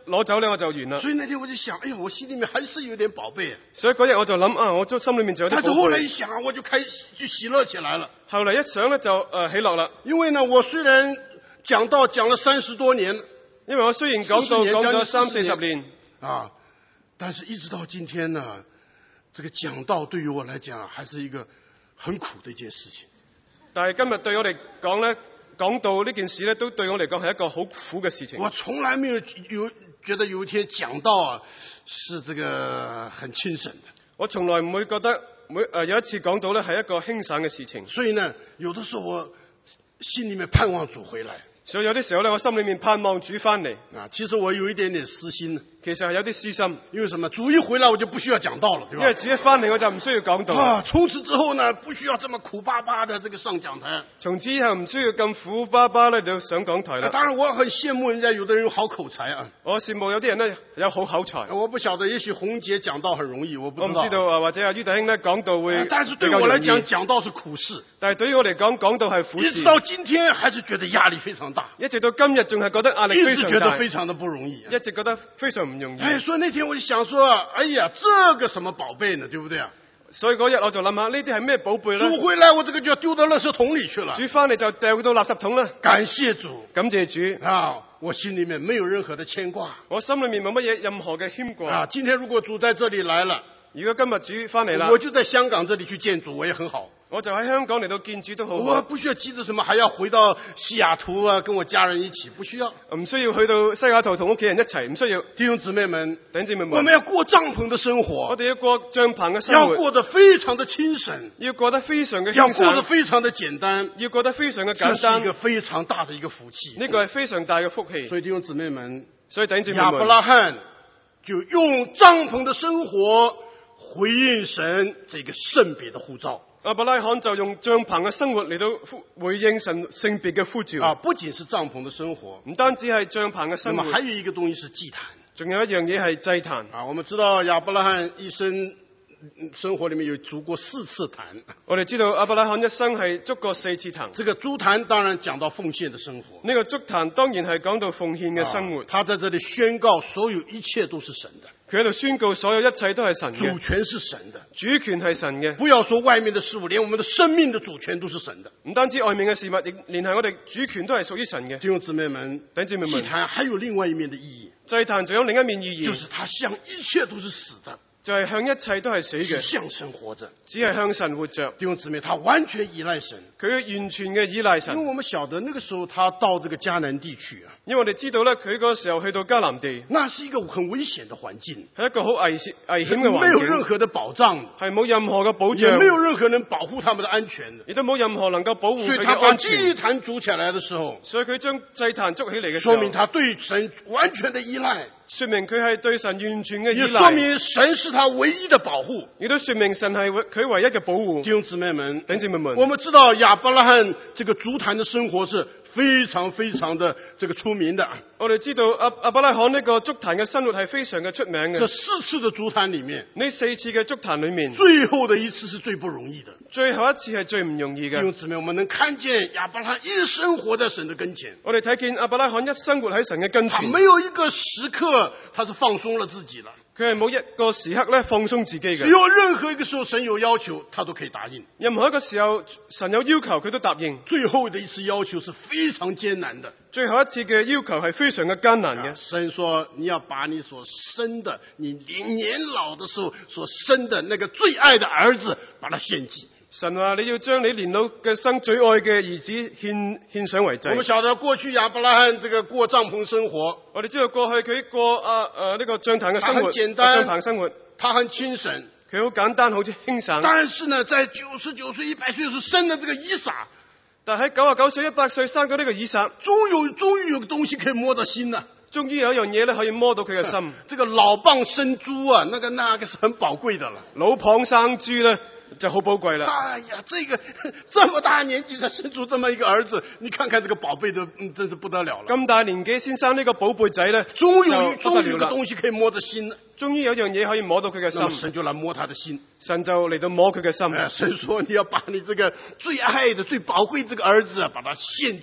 攞走咧，我就完啦。
所以那天我就想，哎呀，我心裏面還是有點寶貝。
所以嗰日我就諗啊，我都心裏面仲有啲寶貝。
但是後來一想啊，我就開就喜樂起來了。
後嚟一想咧就誒、呃、喜樂啦。
因為呢，我雖然講道講了三十多年，
因為我雖然講道講咗三四十年
啊，但是一直到今天呢，這個講道對於我來講還是一個很苦的一件事情。
但係今日對我嚟講咧，講道呢件事咧，都對我嚟講係一個好苦嘅事情。
我從來沒有有覺得有一天講道啊是這個很輕省的。
我從來唔會覺得每誒、呃、有一次講道咧係一個輕省嘅事情。
所以呢，有的時候我心裏面盼望主回來。
所以有啲時候咧，我心裏面盼望主翻嚟。
啊，其實我有一點點私心。
其實係有啲私心。
因為什麼？主一回來我就不需要講道了，對吧？
因為主一翻嚟我就唔需要講道。
啊，從此之後呢，不需要這麼苦巴巴的這個上講台。
從此以後唔需要咁苦巴巴咧就上講台啦。
當然我很羨慕人家有的人有好口才啊。
我羨慕有啲人咧有好口才。
我不曉得，也許洪杰講道很容易，我不知道。
我唔知道啊，或者阿于弟兄咧講道會、啊。
但是對我來講，講道是苦事。但係
對於我嚟講，講道係苦事。
一直到今天，還是覺得壓力非常大。
一直到今日仲係覺得壓力非常大。
一直覺得非常的不容易、啊。
一直覺得非常唔容易。
哎，所以那天我就想說，哎呀，這個什麼寶貝呢，對不對啊？
所以嗰日我就諗下，呢啲係咩寶貝咧？
主回來，我這個就要丟到垃圾桶裏去了。
主翻嚟就掉到垃圾桶啦。
感謝主，
感謝主
啊！我心裏面沒有任何的牽掛。
我心裏面冇乜嘢任何嘅牽掛。
啊，今天如果主在這裏來了，
如果今日主翻嚟啦，
我就在香港這裏去見主，我也很好。
我就喺香港嚟到見主都好。
我不需要急着什麼，還要回到西雅圖啊，跟我家人一起，不需要。
唔需要去到西雅圖同屋企人一齊，唔需要。
弟兄姊妹們，
弟兄姊妹們，
我們要過帳篷的生活。
我哋要過帳篷嘅生活，
要過得非常的輕省，
要過得非常嘅輕省，
要過得非常的簡單，
要過得非常嘅簡單。
這是一個非常大的一個福氣。
呢個係非常大嘅福氣。
所以弟兄姊妹們，
所以弟兄姊妹們，
亞伯拉罕就用帳篷的生活回應神這個聖別的呼召。
亞伯拉罕就用帳篷嘅生活嚟到回應神聖別嘅呼召。
啊，不僅是帳篷的生活，
唔單止係帳篷嘅生活，
那麼還有一個東西是祭壇。
仲有一樣嘢係祭壇。
啊，我們知道亞伯拉罕一生生活裏面有築過四次壇。
我哋知道亞伯拉罕一生係築過四次壇。
這個築壇當然講到奉獻的生活。
呢個築壇當然係講到奉獻嘅生活。
啊，他在這裏宣告所有一切都是神的。
佢喺度宣告所有一切都係神嘅。
主權是神的。
主權係神嘅。
不要說外面的事物，連我們的生命的主權都是神的。
唔單止外面嘅事物，亦連係我哋主權都係屬於神嘅。
弟兄姊妹們，
弟兄姊妹們，
祭壇還有另外一面的意義。
祭壇仲有另一面意義，
就是它向一切都是死的。
就係向一切都係死嘅，
向神活着，
只係向神活着。
弟兄姊妹，他完全依賴神，
佢完全嘅依賴神。
因為我們曉得那個時候他到這個迦南地區啊，
因為我哋知道咧，佢嗰個時候去到迦南地，
那是一個很危險的環境，
係一個好危險危險嘅環境，
沒有任何的保障，
係冇任何嘅保障，
也沒有任何人保護他們的安全的，
亦都冇任何能夠保護佢嘅安全。
所以他把祭壇築起來的時候，
所以佢將祭壇築起嚟嘅時候，
說明他對神完全的依賴，
說明佢係對神完全嘅依賴，
也說明神是他唯一的保護，
亦都說明神係佢唯一嘅保護。
弟兄姊妹們，
弟兄姊妹們，
我們知道亞伯拉罕這個築壇的生活是非常非常的這個出名的。
我哋知道阿阿伯拉罕呢個築壇嘅生活係非常嘅出名嘅。
這四次的築壇裏面，
呢四次嘅築壇裏面，
最後的一次是最不容易的。
最後一次係最唔容易嘅。
弟兄姊妹，我們能看見亞伯拉罕一生活在神的跟前。
我哋睇見阿伯拉罕一生活喺神嘅跟前，
他沒有一個時刻他是放鬆了自己了。
佢係冇一個時刻咧放鬆自己嘅。
只有任何一個時候神有要求，他都可以答應。
任何一個時候神有要求，佢都答應。
最後的一次要求是非常艱難的。
最後一次嘅要求係非常嘅艱難嘅。
神說：你要把你所生的，你年老的時候所生的那個最愛的兒子，把它獻祭。
神話你要將你年老嘅生最愛嘅兒子獻獻上為祭。
我們曉得過去亞伯拉罕這個過帳篷生活，
我哋知道過去佢過啊啊呢個帳篷嘅生活，
他很簡單，
帳篷生活，
他很輕省，
佢好簡單，好似輕省。
但是呢，在九十九歲、一百歲時生了這個以撒，
但喺九十九歲、一百歲生咗呢個以撒，
終有終於有個東西可以摸到心啦。
終於有一樣嘢咧可以摸到佢嘅心。
這個老蚌生珠啊，那個那個是很寶貴的了。
老蚌生珠咧就好寶貴啦。
哎呀，這個這麼大年紀才生出這麼一個兒子，你看看這個寶貝都，嗯，真是不得了了。
咁大年紀先生呢個寶貝仔咧，
終有終於有個東西可以摸得心。
終於有樣嘢可以摸到佢嘅心。
神就來摸他的心。
神就嚟到摸佢嘅心。
哎，神說你要把你這個最愛的、最寶貴這個兒子，把他獻祭。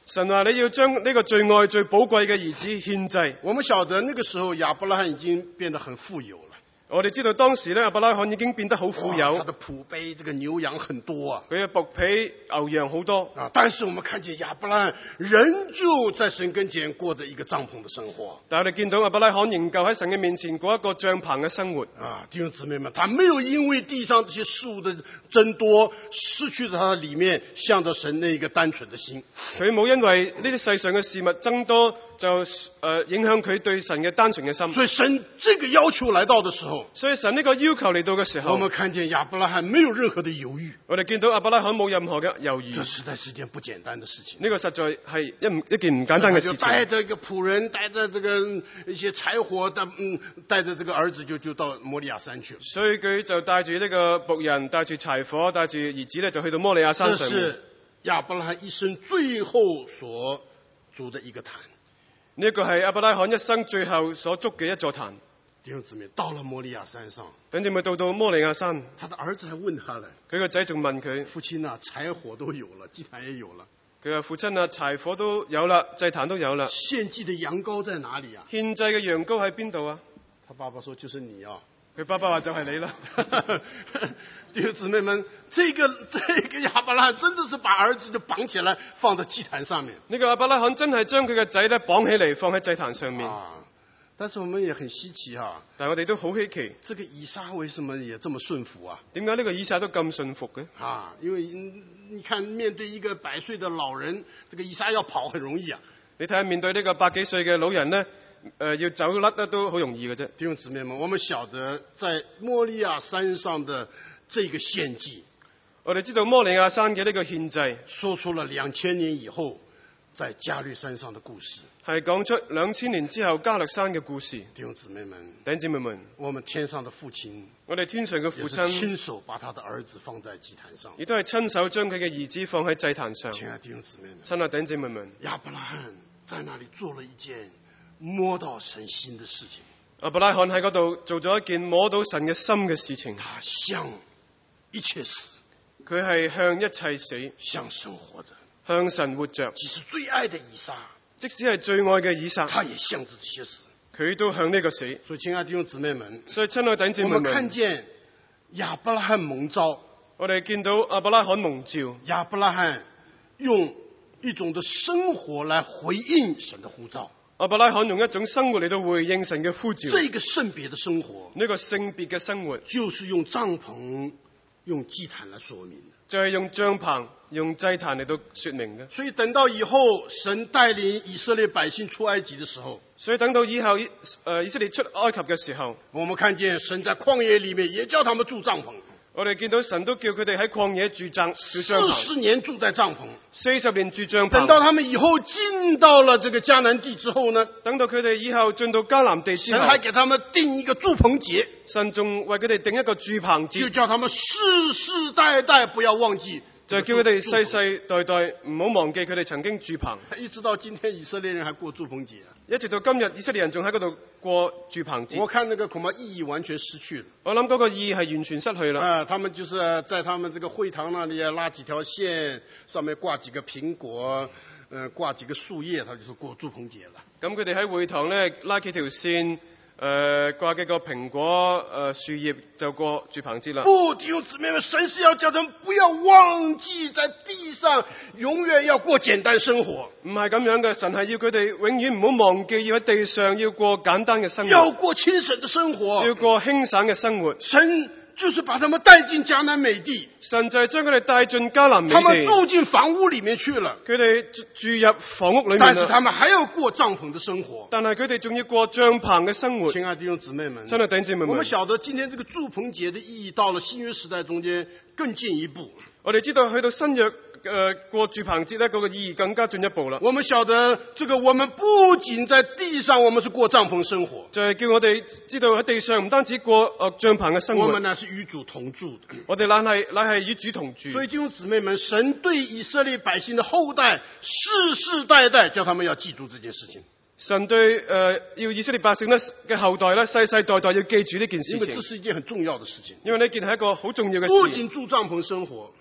神話你要將呢個最愛最寶貴嘅兒子獻祭。
我們曉得那個時候亞伯拉罕已經變得很富有了。
我哋知道當時咧，亞伯拉罕已經變得好富
哇，
有，
他的僕婢這個牛羊很多啊。
佢嘅僕婢牛羊好多。
啊！但是我們看見亞伯拉罕仍舊在神跟前過着一個帳篷的生活。
但係我哋見到亞伯拉罕仍舊喺神嘅面前過一個帳篷嘅生活。
啊，弟兄姊妹們，他沒有因為地上這些事物的增多，失去了他裏面向着神那一個單純的心。
佢冇因為呢啲世上嘅事物增多就誒、呃、影響佢對神嘅單純嘅心。
所以神這個要求來到的時候，
所以神呢個要求嚟到嘅時候，
我們看見亞伯拉罕沒有任何的猶豫。
我哋見到亞伯拉罕冇任何嘅猶豫。
這實在是一件不簡單的事情。
呢個實在係一唔一件唔簡單嘅事情。
就帶着一個僕人，帶着這個一些柴火，帶嗯帶着這個兒子就就到摩利亞山去了。
所以佢就帶住呢個僕人，帶住柴火，帶住兒子咧，就去到摩利亞山上面。
這是亞伯拉罕一生最後所築的一個壇。
呢一個係亞伯拉罕一生最後所築嘅一座壇。
弟兄姊妹，到了摩利亞山上，
等住咪到到摩利亞山，
他的兒子還問他咧，
佢個仔仲問佢：
父親啊，柴火都有了，祭壇也有了，
佢話父親啊，柴火都有啦，祭壇都有啦，
獻祭的羊羔在哪裡啊？
獻祭嘅羊羔喺邊度啊？
他爸爸說：就是你啊。
佢爸爸話就係你啦。
弟兄姊妹們，這個這個亞伯拉罕真的是把兒子就綁起來放在祭壇上面。
呢個亞伯拉罕真係將佢嘅仔咧綁起嚟放喺祭壇上面。
啊，但是我們也很稀奇哈、啊。
但係我哋都好稀奇，
這個以撒為什麼也這麼順服啊？
點解呢個以撒都咁順服嘅？
啊，因為你看面對一個百歲的老人，這個以撒要跑很容易啊。
你睇下面對呢個百幾歲嘅老人咧，誒、呃、要走甩得都好容易嘅啫。
弟兄姊妹們，我們曉得在摩利亞山上的這個獻祭，
我哋知道摩利亞山嘅呢個獻祭，
說出了兩千年以後在加略山上的故事，
係講出兩千年之後加略山嘅故事。
弟兄姊妹們，
弟兄姊妹們，
我們天上的父親，
我哋天上嘅父親
親手把他的兒子放在祭壇上，
亦都係親手將佢嘅兒子放喺祭壇上。
親愛的弟兄姊妹們，
親愛弟兄姊妹們，
亞伯拉罕在那裡做了一件摸到神心的事情。
亞伯拉罕喺嗰度做咗一件摸到神嘅心嘅事情。
他向一切死，
佢係向一切死，
向神活着，
向神活着。
即使最愛的以撒，
即使係最愛嘅以撒，
他也向着這些死，
佢都向呢個死。
所以親愛的弟兄姊妹們，
所以親愛弟兄姊妹們，
我們看見亞伯拉罕蒙召，
我哋見到亞伯拉罕蒙召，
亞伯拉罕用一種的生活來回應神的呼召。
亞伯拉罕用一種生活嚟到回應神嘅呼召。
這個聖別的生活，
呢個聖別嘅生活，
就是用帳篷、用祭壇來說明的。
就係用帳篷、用祭壇嚟到說明嘅。
所以等到以後神帶領以色列百姓出埃及的時候，
所以等到以後以誒以色列出埃及嘅時候，
我們看見神在曠野裏面也叫他們住帳篷。
我哋見到神都叫佢哋喺曠野住帳住帳篷，
四十年住在帳篷，
四十年住帳篷。
等到他們以後進到了這個迦南地之後呢，
等到佢哋以後進到迦南地之後，
神還給他們定一個住棚節，
神仲為佢哋定一個住棚節，
就叫他們世世代代不要忘記。
就係叫佢哋世世代代唔好忘記佢哋曾經住棚。
一直到今天，以色列人還過住棚節啊！
一直到今日，以色列人仲喺嗰度過住棚節。
我看那個恐怕意義完全失去了。
我諗嗰個意義係完全失去啦。
啊，他們就是在他們這個會堂那裡拉幾條線，上面掛幾個蘋果，呃，掛幾個樹葉，他就是過住棚節了。
咁佢哋喺會堂咧拉幾條線。誒、呃，掛幾個蘋果誒樹葉就過住棚節啦。
不，弟兄姊妹們，神是要叫他們不要忘記在地上永遠要過簡單生活。
唔係咁樣嘅，神係要佢哋永遠唔好忘記，要喺地上要過簡單嘅生活，
要過輕省的生活，
要過輕省嘅生活。
神就是把他們帶進迦南美地，
神就係將佢哋帶進迦南美地，
他們住進房屋裡面去了，
佢哋住入房屋裡面，
但是他們還要過帳篷的生活，
但係佢哋仲要過帳篷嘅生活。
親愛的弟兄姊妹們，
親愛的弟兄姊妹們，
我們曉得今天這個住棚節的意義到了新約時代中間更進一步。
我哋知道去到新約。誒、呃，過住棚節咧，嗰個意義更加進一步啦。
我們曉得，這個我們不僅在地上，我們是過帳篷生活，
就係叫我哋知道喺地上唔單止過誒帳篷嘅生活，
我們乃是與主同住的。
我哋乃係乃係與主同住。
所以弟兄姊妹們，神對以色列百姓的後代世世代代叫他們要記住這件事情。
神對誒、呃、要以色列百姓咧嘅後代咧世世代代要記住呢件事情，
因為這是一件很重要的事情。
因為呢件係一個好重要嘅事。
不僅住帳篷生活。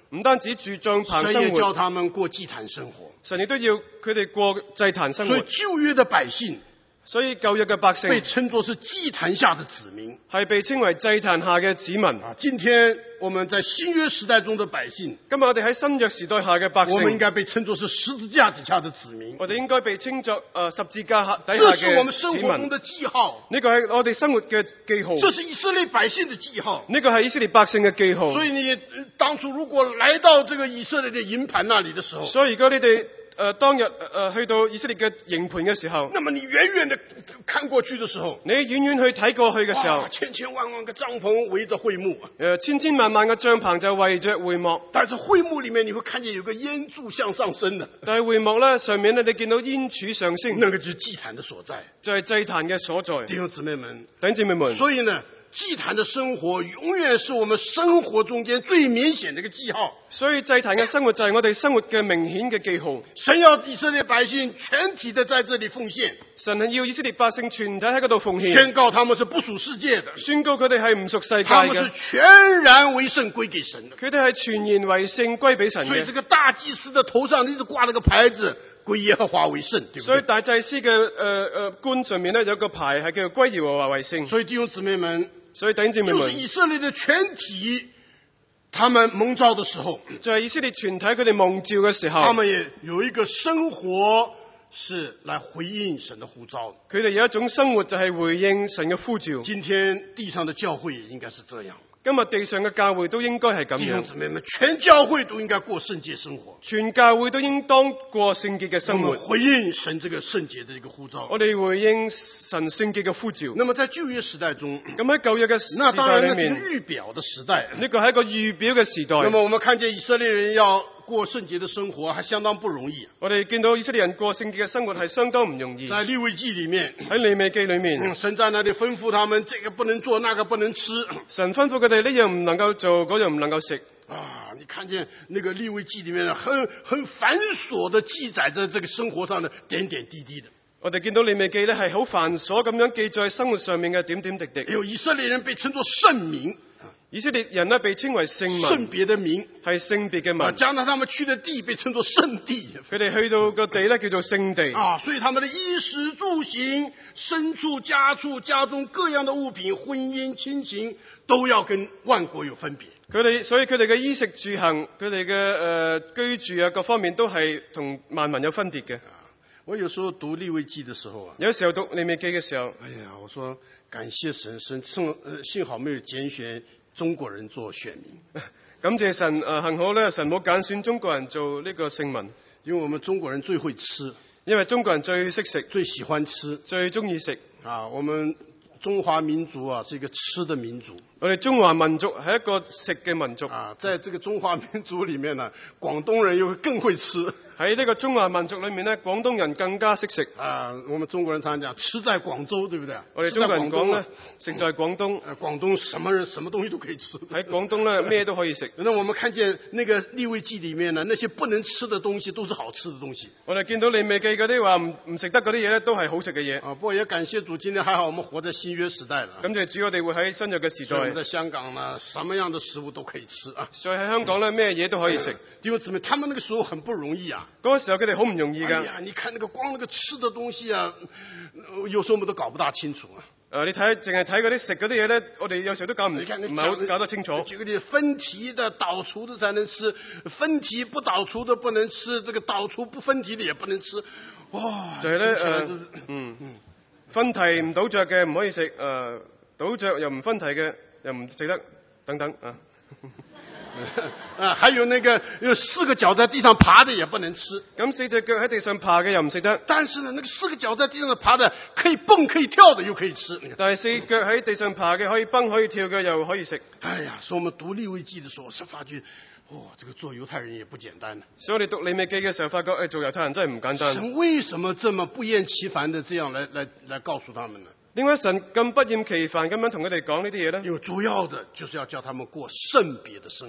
唔單止住帳篷
神也
生活，
叫他們過祭壇生活。
神亦都要佢哋過祭壇生活。
所以舊約的百姓
所以舊約嘅百姓
被稱作是祭壇下的子民。
係被稱為祭壇下嘅子民。
啊，今天我們在新約時代中的百姓，
今日我哋喺新約時代下嘅百姓，
我們應該被稱作是十字架底下的子民。
我哋應該被稱作誒、呃、十字架下底下
這是我們
嘅子民。
生活中的記號，
呢個係我哋生活嘅記號。
這是以色列百姓的記號。
呢個係以色列百姓嘅記號。
所以你呃當初如果來到這個以色列的營盤那裡的時候，
所以如果你哋誒、呃、當日誒、呃、去到以色列嘅營盤嘅時候，
那麼你遠遠的看過去的時候，
你遠遠去睇過去嘅時候，
哇，千千萬萬個帳篷圍着會幕，
誒、呃、千千萬萬嘅帳篷就圍着會幕。
但是會幕裡面你會看見有個煙柱向上升的，
但係會幕咧上面咧，你見到煙柱上升，
那個就是祭壇的所在。
就係祭壇嘅所在。
弟兄姊妹們，
弟兄姊妹們，
所以呢，祭壇的生活永遠是我們生活中間最明顯的一個記號。
所以祭壇嘅生活就係我哋生活嘅明顯嘅記號。
神要以色列百姓全體的在這裡奉獻，
神係要以色列百姓全體喺嗰度奉獻，
宣告他們是不屬世界的，
宣告佢哋係唔屬世界
他們是
嘅，
全然為聖歸給神的。
佢哋係全然為聖歸俾神嘅。
所以這個大祭司的頭上一直掛了個牌子，歸耶和華為聖，對不對？
所以大祭司嘅誒誒冠上面咧有個牌係叫做歸耶和華為聖。
所以弟兄姊妹們，
所以弟兄姊妹
就是
們，
以色列的全體，他們蒙召的時候，
就係以色列全體佢哋蒙召嘅時候，
他們也有一個生活是來回應神的呼召的。
佢哋有一種生活就係回應神嘅呼召。
今天地上的教會也應該是這樣。
今日地上嘅教會都應該係咁
弟兄
樣，
姊妹們，全教會都應該過聖潔生活，
全教會都應當過聖潔嘅生活
我們。回應神這個聖潔的一個呼召。
我哋回應神聖潔嘅呼召。
那麼在舊約時代中，
咁喺舊約嘅時
那當
代
然那是
裏面，
預表的時代。
呢個係一個預表嘅時代。
那麼我們看見以色列人要過聖潔的生活，還相當不容易。
我哋見到以色列人過聖潔嘅生活係相當唔容易。
在利未記裡面，
喺利未記裏面，
嗯神在那裡吩咐他們，這個不能做，那個不能吃。
神吩咐佢哋呢樣唔能夠做，嗰樣唔能夠食。
啊，你看見那個利未記裡面很很繁瑣的記載着這個生活上的點點滴滴的。
我哋見到利未記咧係好繁瑣咁樣記載生活上面嘅點點滴滴。
有以色列人被稱作聖民，
以色列人呢被稱為聖民，
聖別的民，
係聖別嘅
啊，
民。
加上他們去的地被稱作聖地。
佢哋去到個地咧叫做聖地。
啊，所以他們的衣食住行、牲畜、家畜、家中各樣的物品、婚姻、親情，都要跟萬國有分別。
佢哋所以佢哋嘅衣食住行，佢哋嘅誒居住啊各方面都係同萬民有分別嘅。
我有時候讀利未記的時候啊，
有時候讀利未記嘅時候，
哎呀，我說感謝神，神幸呃幸好沒有揀選中國人做選民，
感謝神誒、呃，幸好咧神冇揀選中國人做呢個聖民，
因為我們中國人最會吃，
因為中國人最識食，
最喜歡吃
最中意食。
啊，我們中華民族啊是一個吃的民族
我哋中華民族係一個食嘅民族。
啊，在這個中華民族裡面呢，廣東人又更會吃。
喺呢個中華民族裏面咧，廣東人更加識食。
啊，我們中國人常講吃在廣州，對不對？
我哋中國人講咧，食在廣東。
呃，廣東什麼人什麼東西都可以吃。
喺廣東咧，咩都可以食。
那我們看見那個利未記裡面呢，那些不能吃的東西都是好吃的東西。
我哋見到利未記嗰啲話唔唔食得嗰啲嘢咧，都係好食嘅嘢。
啊，不過也感謝主，今天還好我們活在新約時代了。
咁就主我哋會喺新約嘅時
所以我們
代。
在香港呢，什麼樣的食物都可以吃啊。
所以喺香港咧，咩嘢都可以食。
弟兄姊妹，他們那個時候很不容易啊。
嗰個時候佢哋好唔容易㗎。
哎呀，你看那個光那個吃的東西啊，呃有時候我們都搞不大清楚啊。
誒、呃，你睇淨係睇嗰啲食嗰啲嘢咧，我哋有時候都搞唔唔
你看，
係好搞得清楚。
舉個例，分題的、倒除的才能吃，分題不倒除的不能吃，這個倒除不分題的也不能吃。哇！
就係咧
聽起來
誒
真是，
嗯，分題唔倒着嘅唔可以食，誒、呃，倒着又唔分題嘅又唔食得，等等啊。
啊，還有那個有四個腳在地上爬的也不能吃。
咁四隻腳喺地上爬嘅又唔食得，
但是呢，那個四個腳在地上爬的可以蹦可以跳的又可以吃。
但係四腳喺地上爬嘅可以蹦可以跳嘅又可以食。
哎呀，所以我們讀利未記的時候，是發覺，哦，這個做猶太人也不簡單。
所以我哋讀利未記嘅時候，發覺誒、哎、做猶太人真係唔簡單。
神為什麼這麼不厭其煩的這樣來來來告訴他們呢？
點解神咁不厭其煩咁樣同佢哋講呢啲嘢呢？
因為主要的就是要叫他們過聖別的生活。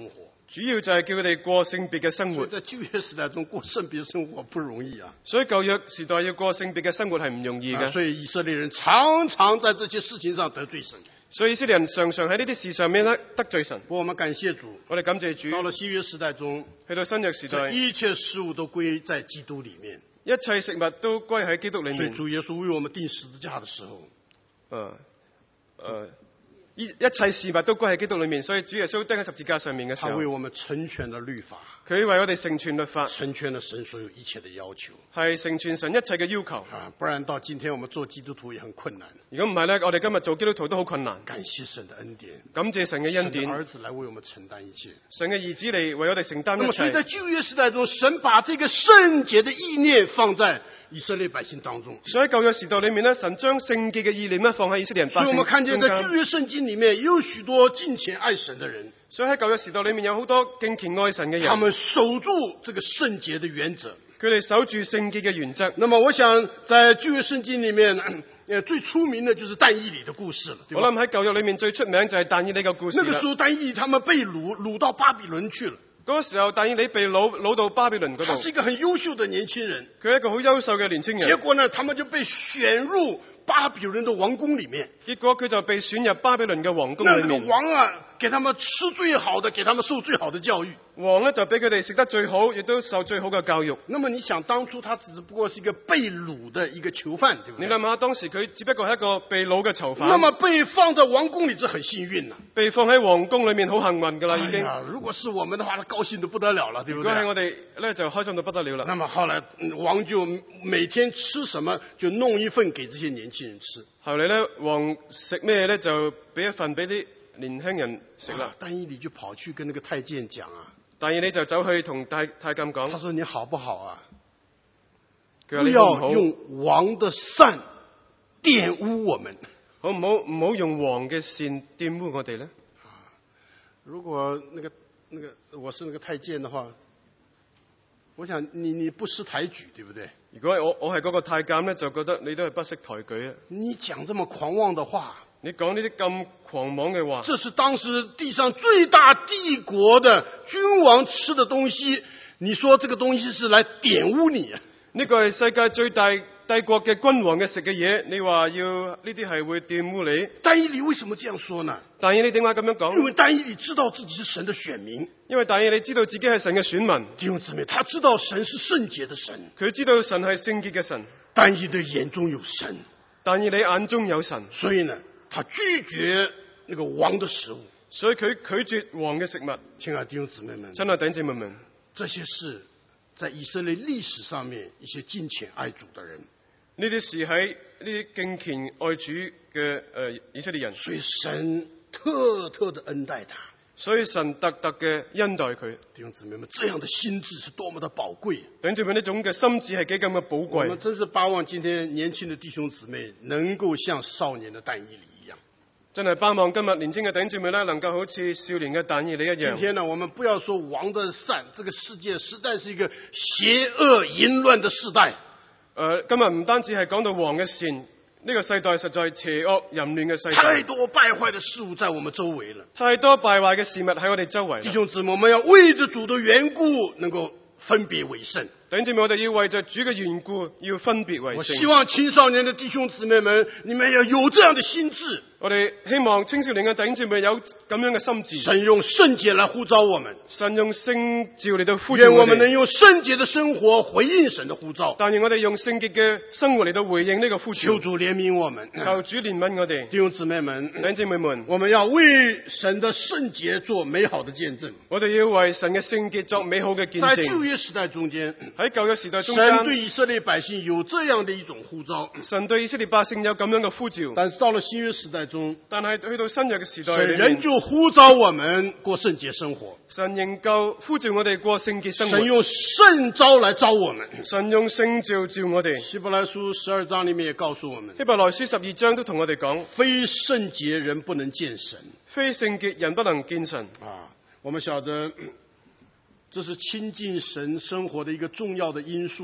主要就係叫佢哋過聖別嘅生活。
在舊約時代中過聖別生活不容易啊。
所以舊約時代要過聖別嘅生活係唔容易嘅、
啊。所以以色列人常常在這些事情上得罪神。
所以以色列人常常喺呢啲事上面咧得罪神。
不過我們感謝主，
我哋感謝主。
到了新約時代中，
去到新約時代，
一切事物都歸在基督裡面，
一切食物都歸喺基督裡面。
所以主耶穌為我們釘十字架的時候，
誒誒，一一切事物都歸喺基督裡面，所以主耶穌釘喺十字架上面嘅時候，
他為我們成全了律法，
佢為我哋成全律法，
成全了神所有一切的要求，
係成全神一切嘅要求。
啊，不然到今天我們做基督徒也很困難。
如果唔係咧，我哋今日做基督徒都好困難。
感謝神的恩典，
感謝神嘅恩典，
神的兒子來為我們承擔一切，
神嘅兒子嚟為我哋承擔一切。
那麼所以在舊約時代中，神把這個聖潔的意念放在以色列百姓當中。
所以舊約時代裡面咧，神將聖潔嘅意念咧放喺以色列人百姓中間。
所以我們看見在舊約聖經裡面有許多敬虔愛神的人。
所以喺舊約時代裡面有好多敬虔愛神嘅人，
他們守住這個聖潔的原則。
佢哋守住聖潔嘅原則。
那麼我想在舊約聖經裡面，呃，最出名的就是但以理的故事了，對吧？
我諗喺舊約裡面最出名就係但以理嘅故事啦。
那個時候但以理他們被擄擄到巴比倫去了。
嗰個時候但以理被擄擄到巴比倫嗰度。
他是一個很優秀的年輕人。
佢係一個好優秀嘅年輕人。
結果呢，他們就被選入巴比倫的王宮裡面。
結果佢就被選入巴比倫嘅王宮裡面。
那個王啊，給他們吃最好的，給他們受最好的教育。
王呢就俾佢哋食得最好，亦都受最好嘅教育。
那麼你想，當初他只不過是一個被擄的一個囚犯，對不對？
你諗下，當時佢只不過係一個被擄嘅囚犯。
那麼被放在王宮裡，這很幸運啦、啊。
被放喺王宮裡面，好幸運㗎啦，已經、
哎。如果是我們的話，高興得不得了了，對不對？
如果係我哋咧，就開心到不得了啦。
那麼後來王就每天吃什麼，就弄一份給這些年輕人吃。
後嚟咧，王食咩咧，就俾一份俾啲年輕人食啦。
但以理就跑去跟那個太監講啊。
但以理就走去同太太監講，
他說：你好不好啊？
佢話
不
你好唔好？
要用王的善玷污我們。
好唔好？唔好用王嘅善玷污我哋咧。
如果那個那個我是那個太監的話，我想你你不識抬舉，對不對？
如果我我係嗰個太監咧，就覺得你都係不識抬舉啊！
你講這麼狂妄的話，
你講呢啲咁狂妄嘅話，
這是當時地上最大帝國的君王吃的東西，你說這個東西是來玷污你啊？
呢個係世界最大帝國嘅君王嘅食嘅嘢，你話要呢啲係會玷污你？
但以理為什麼這樣說呢？
但以理點解咁樣講？
因為但以理知道自己是神的選民，
因為但以理知道自己係神嘅選民。
弟兄姊妹，他知道神是聖潔的神，
佢知道神係聖潔嘅神。
但以理的眼中有神，
但以理眼中有神，
所以呢，他拒絕那個王的食物，
所以佢拒絕王嘅食物。
親愛的弟兄姊妹們，
親愛弟兄姊妹們，
這些事在以色列歷史上面，一些敬虔愛主的人，
呢啲事喺呢啲敬虔愛主嘅誒以色列人，
所以神特特的恩待他，
所以神特特嘅恩待佢。
弟兄姊妹們，這樣的心智是多麼的寶貴！
弟兄姊妹，呢種嘅心智係幾咁嘅寶貴。
我們真是巴望今天年輕的弟兄姊妹能夠像少年的但以理一樣。
真係巴望今日年輕嘅弟兄姊妹咧，能夠好似少年嘅但以理一樣。
今天呢，我們不要說王的善，這個世界實在是一個邪惡淫亂的世代。
誒、呃，今日唔單止係講到王嘅善，呢、這個世代實在邪惡淫亂嘅世代。
太多敗壞的事物在我們周圍了。
太多敗壞嘅事物喺我哋周圍。
弟兄姊妹，我們要為着主的緣故，能夠分別為聖。
弟兄姊妹，我哋要為着主嘅緣故，要分別為聖。
我希望青少年的弟兄姊妹們，你們要有這樣的心智。
我哋希望青少年嘅弟兄姊妹有咁樣嘅心智。
神用聖潔來呼召我們，
神用聖召嚟到呼召我哋。
願我們能用聖潔的生活回應神的呼召。
但願我哋用聖潔嘅生活嚟到回應呢個呼召。
求主憐憫我們，
求主憐憫我哋。
弟兄姊妹們，
弟兄姊妹們，
我們要為神的聖潔做美好的見證。
我哋要為神嘅聖潔作美好嘅見證。
在舊約時代中間，
喺舊約時代中間，
神對以色列百姓有這樣的一種呼召。
神對以色列百姓有咁樣嘅呼召。
但是到了新約時代中，
但係去到新約嘅時代裏面，
神仍舊呼召我們過聖潔生活。
神仍舊呼召我哋過聖潔生活。
神用聖召來召我們。
神用聖召召我哋。
希伯來書十二章裏面也告訴我們，
希伯來書十二章都同我哋講，
非聖潔人不能見神。
非聖潔人不能見神。
啊，我們曉得，這是親近神生活的一個重要的因素。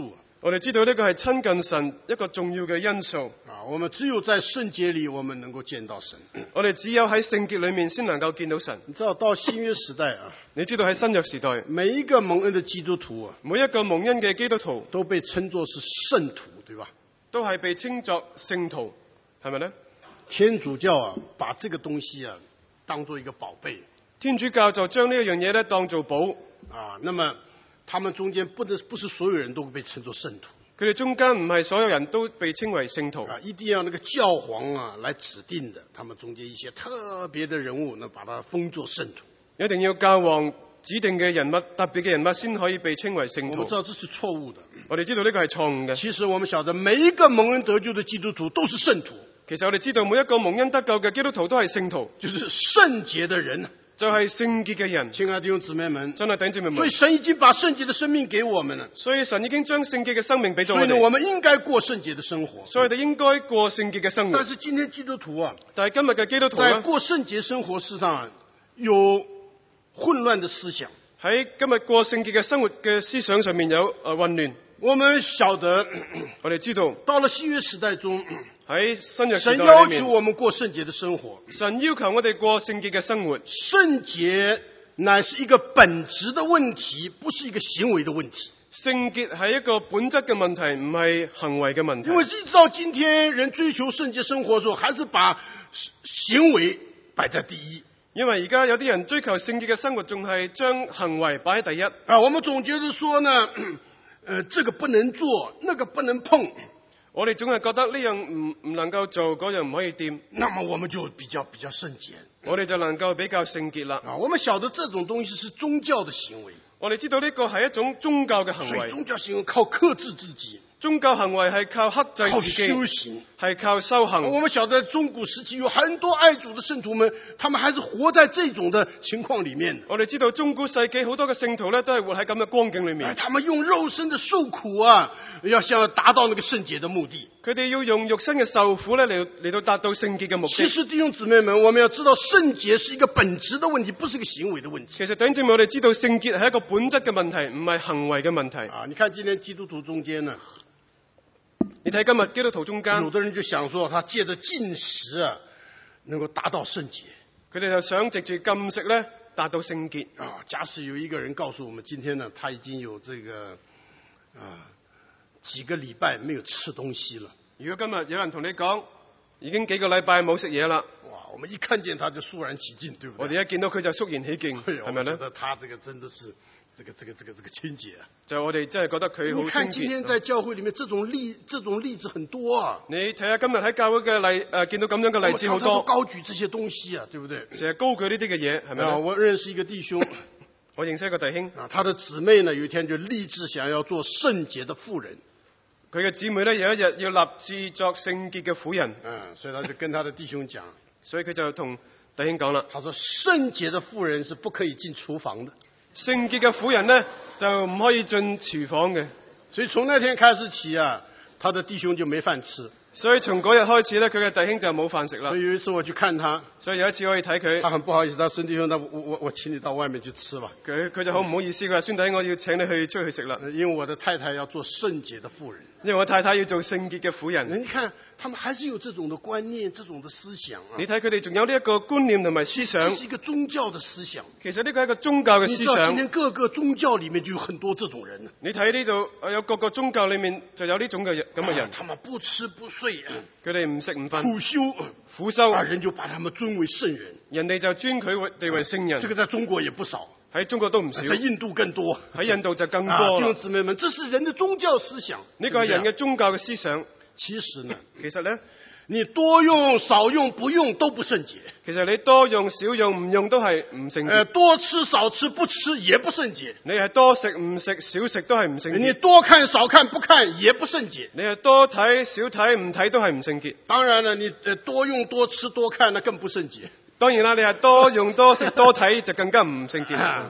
我哋知道呢個係親近神一個重要嘅因素。
啊，我們只有在聖潔裏，我們能夠見到神。
我哋只有喺聖潔裏面先能夠見到神。
你知道到新約時代啊，
你知道喺新約時代，
每一個蒙恩的基督徒啊，
每一個蒙恩嘅基督徒
都被稱作是聖徒，對吧？
都係被稱作聖徒，係咪呢？
天主教啊，把這個東西啊當做一個寶貝。
天主教就將呢一樣嘢咧當做寶。
啊，那麼他們中間不能不是所有人都被稱作聖徒。
佢哋中間唔係所有人都被稱為聖徒。
啊，一定要那個教皇啊來指定的，他們中間一些特別的人物，呢把它封作聖徒。
一定要教皇指定嘅人物、特別嘅人物先可以被稱為聖徒。
我們知道這是錯誤的。
我哋知道呢個係錯誤嘅。
其實我們曉得每一個蒙恩得救的基督徒都是聖徒。
其實我哋知道每一個蒙恩得救嘅基督徒都係聖徒，
就是聖潔的人，
就係聖潔嘅人。
親愛的弟兄姊妹們，
真係弟兄姊妹們，
所以神已經把聖潔的生命給我們了。
所以神已經將聖潔嘅生命俾咗我
所以呢，
哋。
我們應該過聖潔的生活。
所以我哋應該過聖潔嘅生活。
但是今天基督徒啊，
但係今日嘅基督徒咧，
在過聖潔生活事上有混亂的思想。
喺今日過聖潔嘅生活嘅思想上面有誒混亂。
我們曉得，
我哋知道
到了新約時代中，
喺新約時
神
代裏面，
要求我們過聖潔的生活。
神要求我哋過聖潔嘅生活。
聖潔乃是一個本質的問題，不是一個行為的問題。
聖潔係一個本質嘅問題，唔係行為嘅問題。
因為一直到今天，人追求聖潔生活的時候，還是把行為擺在第一。
因為而家有啲人追求聖潔嘅生活，仲係將行為擺喺第一。
啊，我們總覺得說呢，呃，這個不能做，那個不能碰。
我哋總係覺得呢樣唔唔能夠做，嗰樣唔可以掂。
那麼我們就比較比較聖潔。
我哋就能夠比較聖潔啦。
啊，我們曉得這種東西是宗教的行為。
我哋知道呢個係一種宗教嘅行為。
所以宗教行為靠克制自己。
宗教行為係靠克制自己，
靠修行，
係靠修行。
我們曉得中古時期有很多愛主的聖徒們，他們還是活在這種的情況裡面的。
我哋知道中古世紀好多嘅聖徒咧，都係活喺咁嘅光景裡面。
他們用肉身的受苦啊，要想達到那個聖潔的目的。
佢哋要用肉身嘅受苦咧嚟嚟到達到聖潔嘅目的。
其實弟兄姊妹們，我們要知道聖潔是一個本質的問題，不是一個行為的問題。
其實弟兄姊妹，我哋知道聖潔係一個本質嘅問題，唔係行為嘅問題。
啊，你看今天基督徒中間呢？
你睇今日基督徒中間，
有的人就想說，他借着禁食啊，能夠達到聖潔。
佢哋就想藉住禁食咧，達到聖潔。
啊，假使有一個人告訴我們，今天呢，他已經有這個啊幾個禮拜沒有吃東西了。
如果今日有人同你講，已經幾個禮拜冇食嘢啦，
哇，我們一看見他就肅然起敬，對不對？
我哋一見到佢就肅然起敬，係咪咧？
我覺得他這個真的是。這個這個這個這個清潔啊！
就我哋真係覺得佢好清潔。
你看今天在教會裏面，這種例這種例子很多啊。
你睇下今日喺教會嘅例誒、呃，見到咁樣嘅例子好多。
我高舉這些東西啊，對不對？
成日高舉呢啲嘅嘢，係咪啊？
我認識一個弟兄，
我認識一個弟兄
啊，他的姊妹呢，有一天就立志想要做聖潔的婦人。
佢嘅姊妹咧有一日要立志作聖潔嘅婦人。
嗯，所以他就跟他的弟兄講，
所以佢就同弟兄講啦。
他說聖潔的婦人是不可以進廚房的。
聖潔嘅婦人呢，就唔可以進廚房嘅。
所以從那天開始起啊，他的弟兄就沒飯吃。
所以從嗰日開始咧，佢嘅弟兄就冇飯食啦。
所以有一次我去看他，
所以有一次我去睇佢，
他很不好意思，他孫弟兄，那我我我請你到外面去吃吧。
佢佢就好唔好意思，佢話孫弟兄，我要請你去出去食啦。
因為我的太太要做聖潔的婦人。
因為我太太要做聖潔嘅婦人。
你看，他們還是有這種的觀念，這種的思想啊。
你睇佢哋仲有呢一個觀念同埋思想。
這是一個宗教的思想。
其實呢個係一個宗教嘅思想。
你知道今天各個宗教裏面就有很多這種人。
你睇呢度有各個宗教裏面就有呢種嘅咁嘅人、啊。
他們不吃不睡，
佢哋唔食唔瞓，
苦修
苦修，
啊，人就把他們尊為聖人。
人哋就尊佢哋為聖人。
這個在中國也不少。
喺中國都唔少，
在印度更多，
喺印度就更多。
啊，弟兄姊妹們，這是人的宗教思想。
呢個係人嘅宗教嘅思想。
其實呢，
其實呢，
你多用少用不用都不聖潔。
其實你多用少用唔用都係唔聖潔。
呃，多吃少吃不吃也不聖潔。
你係多食唔食少食都係唔聖潔。
你多看少看不看也不聖潔。
你係多睇少睇唔睇都係唔聖潔。
當然了，你呃多用多吃多看那更不聖潔。
當然啦，你係多用多食多睇就更加唔聖潔。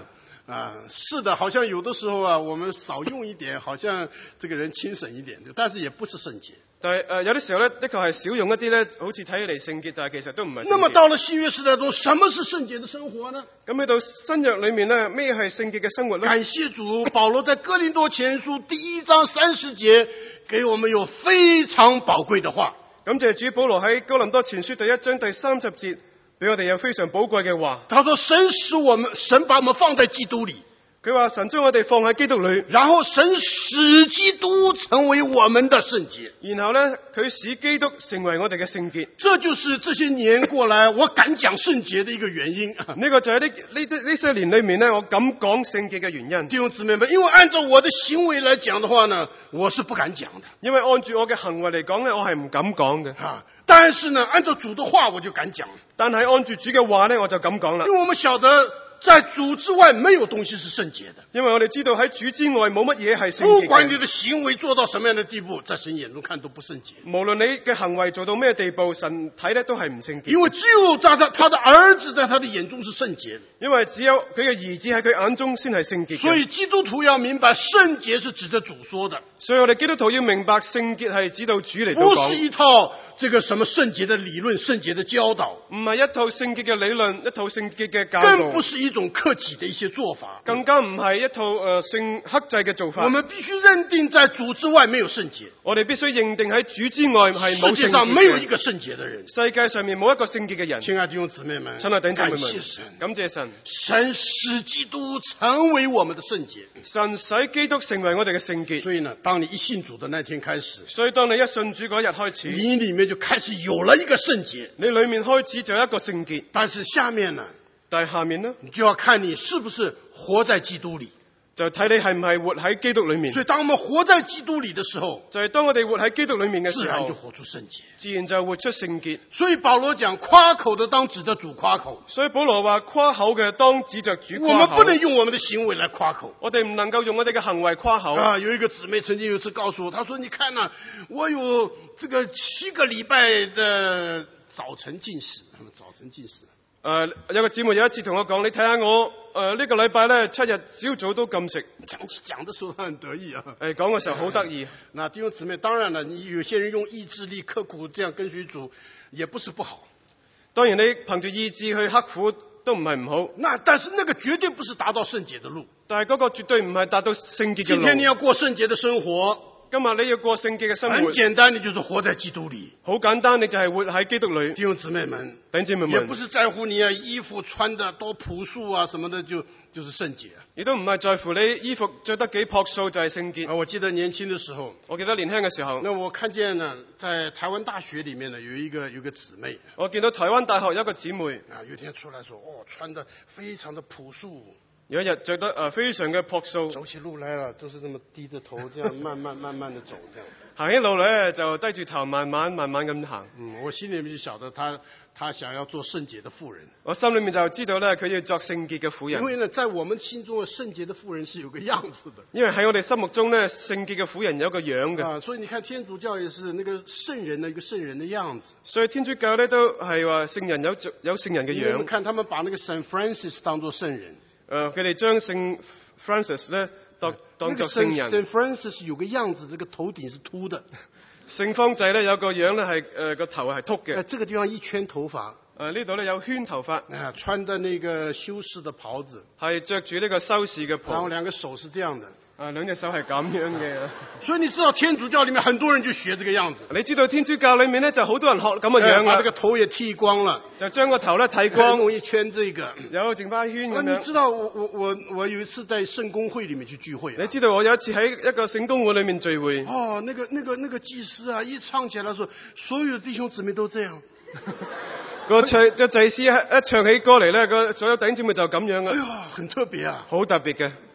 啊，是的，好像有的時候啊，我們少用一點，好像這個人輕省一點，但是也不是聖潔。
但係誒、呃、有啲時候咧，的確係少用一啲咧，好似睇起嚟聖潔，但係其實都唔係聖潔。
那麼到了新約時代中，什麼是聖潔的生活呢？
咁去到新約裏面咧，咩係聖潔嘅生活咧？
感謝主，保羅在哥林多前書第一章三十節，給我們有非常寶貴的話。
感謝主，保羅喺哥林多前書第一章第三十節，俾我哋有非常寶貴嘅話。
他說：神使我們，神把我們放在基督裏。
佢話神將我哋放喺基督裏，
然後神使基督成為我們的聖潔。
然後呢，佢使基督成為我哋嘅聖潔。
這就是這些年過來我敢講聖潔的一個原因。
呢個就係呢呢呢些年裏面呢，我敢講聖潔嘅原因。
弟兄姊妹們，因為按照我的行為來講的話呢，我是不敢講的。
因為按住我嘅行為嚟講呢，我係唔敢講嘅。
啊，但是呢，按照主的話我就敢講。
但係按住主嘅話呢，我就咁講啦。
因為我們曉得在主之外沒有東西是聖潔的。
因為我哋知道喺主之外冇乜嘢係聖潔嘅。
不管你的行為做到什麼樣的地步，在神眼中看都不聖潔。
無論你嘅行為做到咩地步，神睇咧都係唔聖潔。
因為只有在他他的兒子在他的眼中是聖潔的。
因為只有佢嘅兒子喺佢眼中先係聖潔嘅。
所以基督徒要明白，聖潔是指着主說的。
所以我哋基督徒要明白，聖潔係指到主嚟到講。
不是一套這個什麼聖潔的理論、聖潔的教導，
唔係一套聖潔嘅理論，一套聖潔嘅教導。
更不是一種克己的一些做法，
更加唔係一套誒聖克制嘅做法。
我們必須認定在主之外沒有聖潔。
我哋必須認定喺主之外係冇聖潔嘅。
世界上沒有一個聖潔的人。
世界上面冇一個聖潔嘅人。
親愛的弟兄姊妹們，
親愛弟兄姊妹們，
感謝神，
感謝神，
神使基督成為我們的聖潔。
神使基督成為我哋嘅聖潔。
所以呢，當你一信主的那天開始，
所以當你一信主嗰日開始，
你裏面就開始有了一個聖潔。
你裏面開始就有一個聖潔。
但是下面呢？
但係下面呢？
你就要看你是不是活在基督裏。
就睇你係唔係活喺基督裏面。
所以當我們活在基督裏的時候，
就係當我哋活喺基督裏面嘅時候，
自然就活出聖潔，
自然就活出聖潔。
所以保羅講，誇口的當指着主誇口。
所以保羅話，誇口嘅當指着主誇口。
我們不能用我們的行為來誇口。
我哋唔能夠用我哋嘅行為誇口。
啊，有一個姊妹曾經有一次告訴我，她說：你看啊，我有這個七個禮拜的早晨禁食，早晨禁食。
誒、呃，有個姊妹有一次同我講，你睇下我誒、呃這個、呢個禮拜咧七日朝早都禁食。
講講的時候很得意啊。
誒，講嘅時候好得意。
那弟兄姊妹，當然了，你有些人用意志力刻苦這樣跟隨主，也不是不好。
當然你憑住意志去刻苦都唔係唔好。
那但是那個絕對不是達到聖潔的路。
但係嗰個絕對唔係達到聖潔嘅路。
今天你要過聖潔的生活。
今日你要過聖潔嘅生活，
很簡單，你就是活在基督裏。
好簡單，你就係活喺基督裏。
弟兄姊妹們，
弟兄姊妹們，
也不是在乎你啊衣服穿得多樸素啊什麼的，就就是聖潔。
亦都唔係在乎你衣服着得幾樸素就係聖潔。
啊，我記得年輕的時候，
我記得年輕嘅時候，
那我看見呢，在台灣大學裏面呢，有一個有一個姊妹，
我見到台灣大學有一個姊妹，
啊，有一天出來說，哦，穿得非常的樸素。
有一日着得誒非常嘅樸素，
走起路來了都是這麼低着頭，這樣慢慢慢慢的走，這樣
行起路咧就低住頭，慢慢慢慢咁行。
嗯，我心裏面就曉得他他想要做聖潔的婦人。
我心裏面就知道咧，佢要作聖潔嘅婦人。
因為呢，在我們心中嘅聖潔的婦人是有個樣子的。
因為喺我哋心目中咧，聖潔嘅婦人有個樣嘅。
啊，所以你看天主教也是那個聖人的一個聖人的樣子。
所以天主教咧都係話聖人有有聖人嘅樣。
我們看他們把那個聖 Francis 當作聖人。
誒、呃，佢哋將聖 Francis 咧當當作聖人。
聖 Francis 有個樣子，這個頭頂是禿的。
聖方濟咧有個樣咧係誒個頭係禿嘅。
誒，這個地方一圈頭髮。
誒呢度咧有圈頭髮。
啊，穿的那個修士的袍子。
係着住呢個修士嘅袍。
然後兩個手是這樣的。
啊，兩隻手係咁樣嘅。
所以你知道天主教裏面很多人就學這個樣子。
你知道天主教裏面咧就好多人學咁嘅樣啦。
把這個頭也剃光了，
就將個頭咧剃光，
弄一圈這個，
有剩翻一圈咁樣。
你知道我我我我有一次在聖公會裏面去聚會、啊。
你知道我有一次喺一個聖公會裏面聚會。
哦，那個那個那個祭司啊，一唱起來說，所有弟兄姊妹都這樣。
個唱個祭司一唱起歌嚟咧，個所有弟兄姊妹就咁樣啊。
哎呀，很特別啊，
好特別嘅。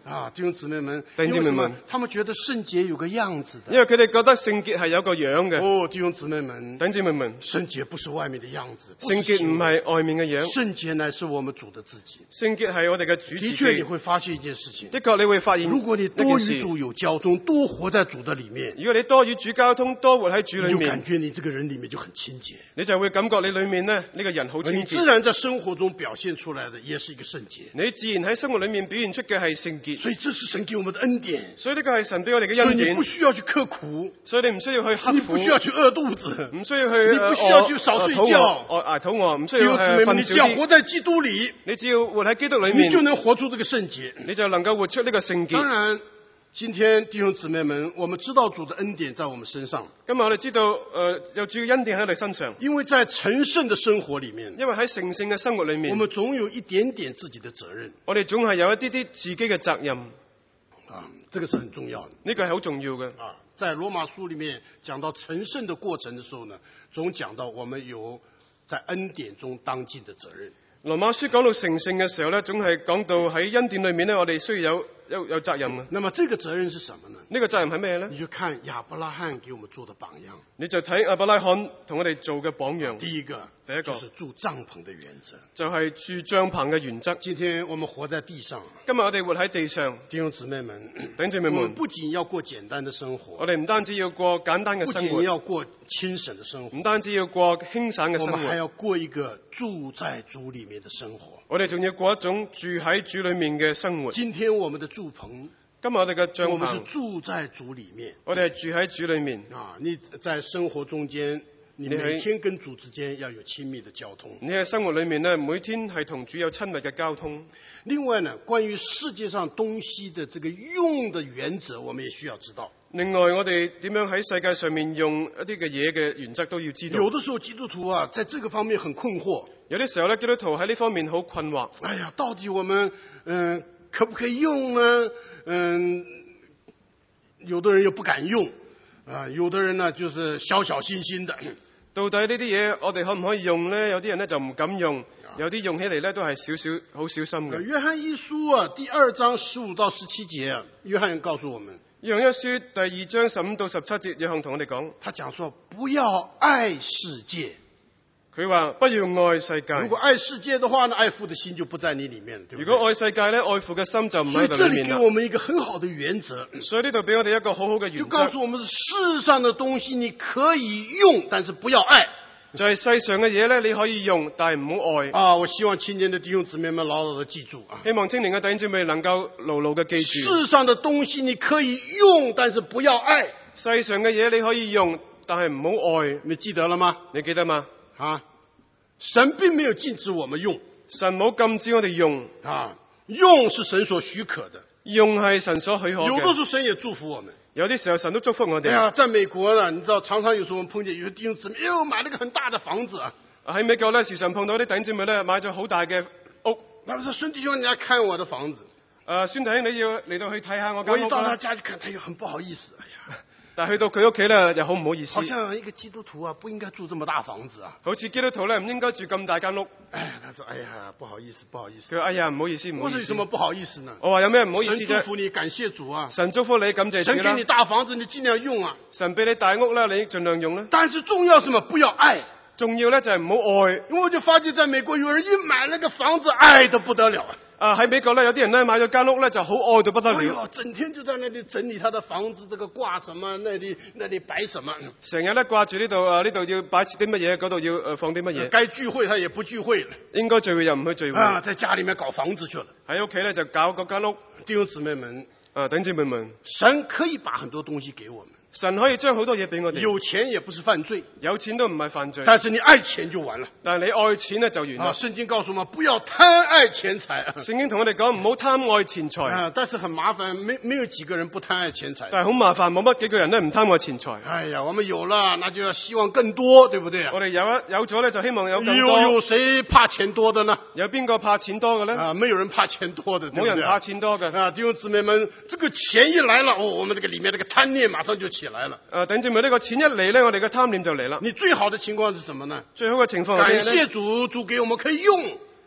啊，弟兄姊妹們，
弟兄姊妹們
因為什麼？他們覺得聖潔有個樣子的。
因為佢哋覺得聖潔係有個樣嘅。
哦，弟兄姊妹們，
弟兄姊妹們，
聖潔不是外面的樣子，
聖潔唔係外面嘅樣，
聖潔乃是我們主的自己。
聖潔係我哋嘅主自己。
的確，你會發現一件事情。
的確，你會發現，
如果你多與主有交通，多活在主的裡面，
如果你多與主交通，多活喺主裡面，
你就感覺你這個人裡面就很清潔，
你就會感覺你裡面呢，呢個人好清潔。
你自然在生活中表現出來的也是一個聖潔。
你自然喺生活裡面表現出嘅係聖潔。
所以這是神給我們的恩典。
所以呢個係神俾我哋嘅恩典。
所以你不需要去刻苦，
所以你唔需要去刻苦，
你不需要去餓肚子，
唔需要去，
你不需要去少睡覺，
挨肚餓，唔需要誒瞓少啲。
你只要活在基督裡，
你只要活喺基督裡面，
你就能活出這個聖潔，
你就能夠活出呢個聖潔。
當然，今天弟兄姊妹們，我們知道主的恩典在我們身上。
今日我哋知道，誒、呃、有主嘅恩典喺我哋身上。
因為在成聖的生活裡面，
因為喺成聖嘅生活裡面，
我們總有一點點自己的責任。
我哋總係有一啲啲自己嘅責任。
啊，這個是很重要的。
呢個係好重要嘅。
啊，在羅馬書裡面講到成聖的過程的時候呢，總講到我們有在恩典中當盡的責任。
羅馬書講到成聖嘅時候呢，總係講到喺恩典裡面呢，我哋需要有有有責任嘅。
那麼這個責任是什麼呢？
呢個責任係咩呢？
你就看亞伯拉罕給我們做的榜樣。
你就睇亞伯拉罕同我哋做嘅榜樣。
第一個，
第一個
就是住帳篷的原則，
就係住帳篷嘅原則。
今天我們活在地上，
今日我哋活喺地上，
弟兄姊妹們，
弟兄姊妹們，
我們不僅要過簡單的生活，
我哋唔單止要過簡單嘅生活，
不僅要過輕省的生活，
唔單止要過輕省嘅生活，
我們還要過一個住在主裡面的生活。
我哋仲要過一種住喺主裡面嘅生活。
今天我們的住棚，
今日我哋嘅帳篷，
我們是住在主裡面，
我哋係住喺主裡面。
啊，你在生活中間，你每天跟主之間要有親密的交通。
你喺生活裡面呢，每天係同主有親密嘅交通。
另外呢，關於世界上東西的這個用的原則，我們也需要知道。
另外，我哋點樣喺世界上面用一啲嘅嘢嘅原則都要知道。
有的時候基督徒啊，在這個方面很困惑。
有啲時候咧，基督徒喺呢方面好困惑。
哎呀，到底我們嗯、呃、可不可以用呢？嗯，有的人又不敢用，啊，有的人呢就是小小心心的。
到底呢啲嘢我哋可唔可以用呢？有啲人呢就唔敢用，有啲用起嚟呢都係少少好小心嘅。
約翰一書啊，第二章十五到十七節啊，約翰告訴我們。
約翰一書第二章十五到十七節，約翰同我哋講，
他講說不要愛世界。
佢話不要愛世界。
如果愛世界的話呢，愛父的心就不在你裡面，對不對？
如果愛世界呢，愛父嘅心就唔喺度裡面啦。
所以這裡給我們一個很好的原則。
所以呢度俾我哋一個好好嘅原則。
就告訴我們，世上的東西你可以用，但是不要愛。
就係世上嘅嘢呢，你可以用，但係唔好愛。
啊，我希望青年的弟兄姊妹們牢牢地記住啊！
希望青年嘅弟兄姊妹能夠牢牢嘅記住。
世上的東西你可以用，但是不要愛。
世上嘅嘢你可以用，但係唔好愛。
你記得了嗎？
你記得嗎？
啊，神並沒有禁止我們用，
神冇禁止我哋用
啊，用是神所許可的，
用係神所許可嘅。
有的時候神也祝福我們。
有啲時候神都祝福我哋。
哎呀，在美國呢，你知道常常有時候我們碰見有些弟兄姊妹，又買了個很大的房子啊。
喺美國咧，時常碰到啲弟兄姊妹咧買咗好大嘅屋。
他們說：孫弟兄，你來看我的房子。
誒，孫弟兄，你要嚟到去睇下我間屋。
我一到他家去看，他又很不好意思。哎呀，
但係去到佢屋企咧，又好唔好意思。
好像一個基督徒啊，不應該住這麼大房子啊。
好似基督徒咧，唔應該住咁大間屋。
哎，他說：哎呀，不好意思，不好意思。
佢話：哎呀，唔好意思，唔好意思。
我說：有什麼不好意思呢？
我話有咩唔好意思啫？
神祝福你，感謝主啊！
神祝福你，感謝主啦。
神給你大房子，你盡量用啊。
神俾你大屋啦，你盡量用啦。
但是重要什麼？不要愛。
重要咧就係唔好愛。
因為我就發現在美國有人一買那個房子，愛得不得了啊！
啊，喺美國咧，有啲人咧買咗間屋咧就好愛到不得了。
哎呦，整天就在那裡整理他的房子，這個掛什麼，那裡那裡擺什麼。
成日咧掛住呢度啊，呢度要擺設啲乜嘢，嗰度要誒放啲乜嘢。
該聚會他也不聚會了。
應該聚會又唔去聚會。
啊，在家裡面搞房子去了。
喺屋企咧就搞嗰間屋。
弟兄姊妹們，
啊，弟兄姊妹們，
神可以把很多東西給我們。
神可以將好多嘢俾我哋。
有錢也不是犯罪，
有錢都唔係犯罪。
但是你愛錢就完了。
但係你愛錢咧就完啦。
啊，聖經告訴我們不要貪愛錢財。
聖經同我哋講唔好貪愛錢財。
啊，但是很麻煩，沒沒有幾個人不貪愛錢財。
但係好麻煩，冇乜幾個人咧唔貪愛錢財。
哎呀，我們有了，那就要希望更多，對不對啊？
我哋有一有咗咧，就希望有更多。
有有誰怕錢多的呢？
有邊個怕錢多嘅咧？
啊，沒有人怕錢多的，
冇人怕錢多嘅。
啊，弟兄姊妹們，這個錢一來了，哦，我們這個裡面這個貪念馬上就起來了。
啊，等住咪呢個錢一嚟咧，我哋嘅貪念就嚟啦。
你最好的情況是什麼呢？
最好嘅情況係
感謝主，主給我們可以用。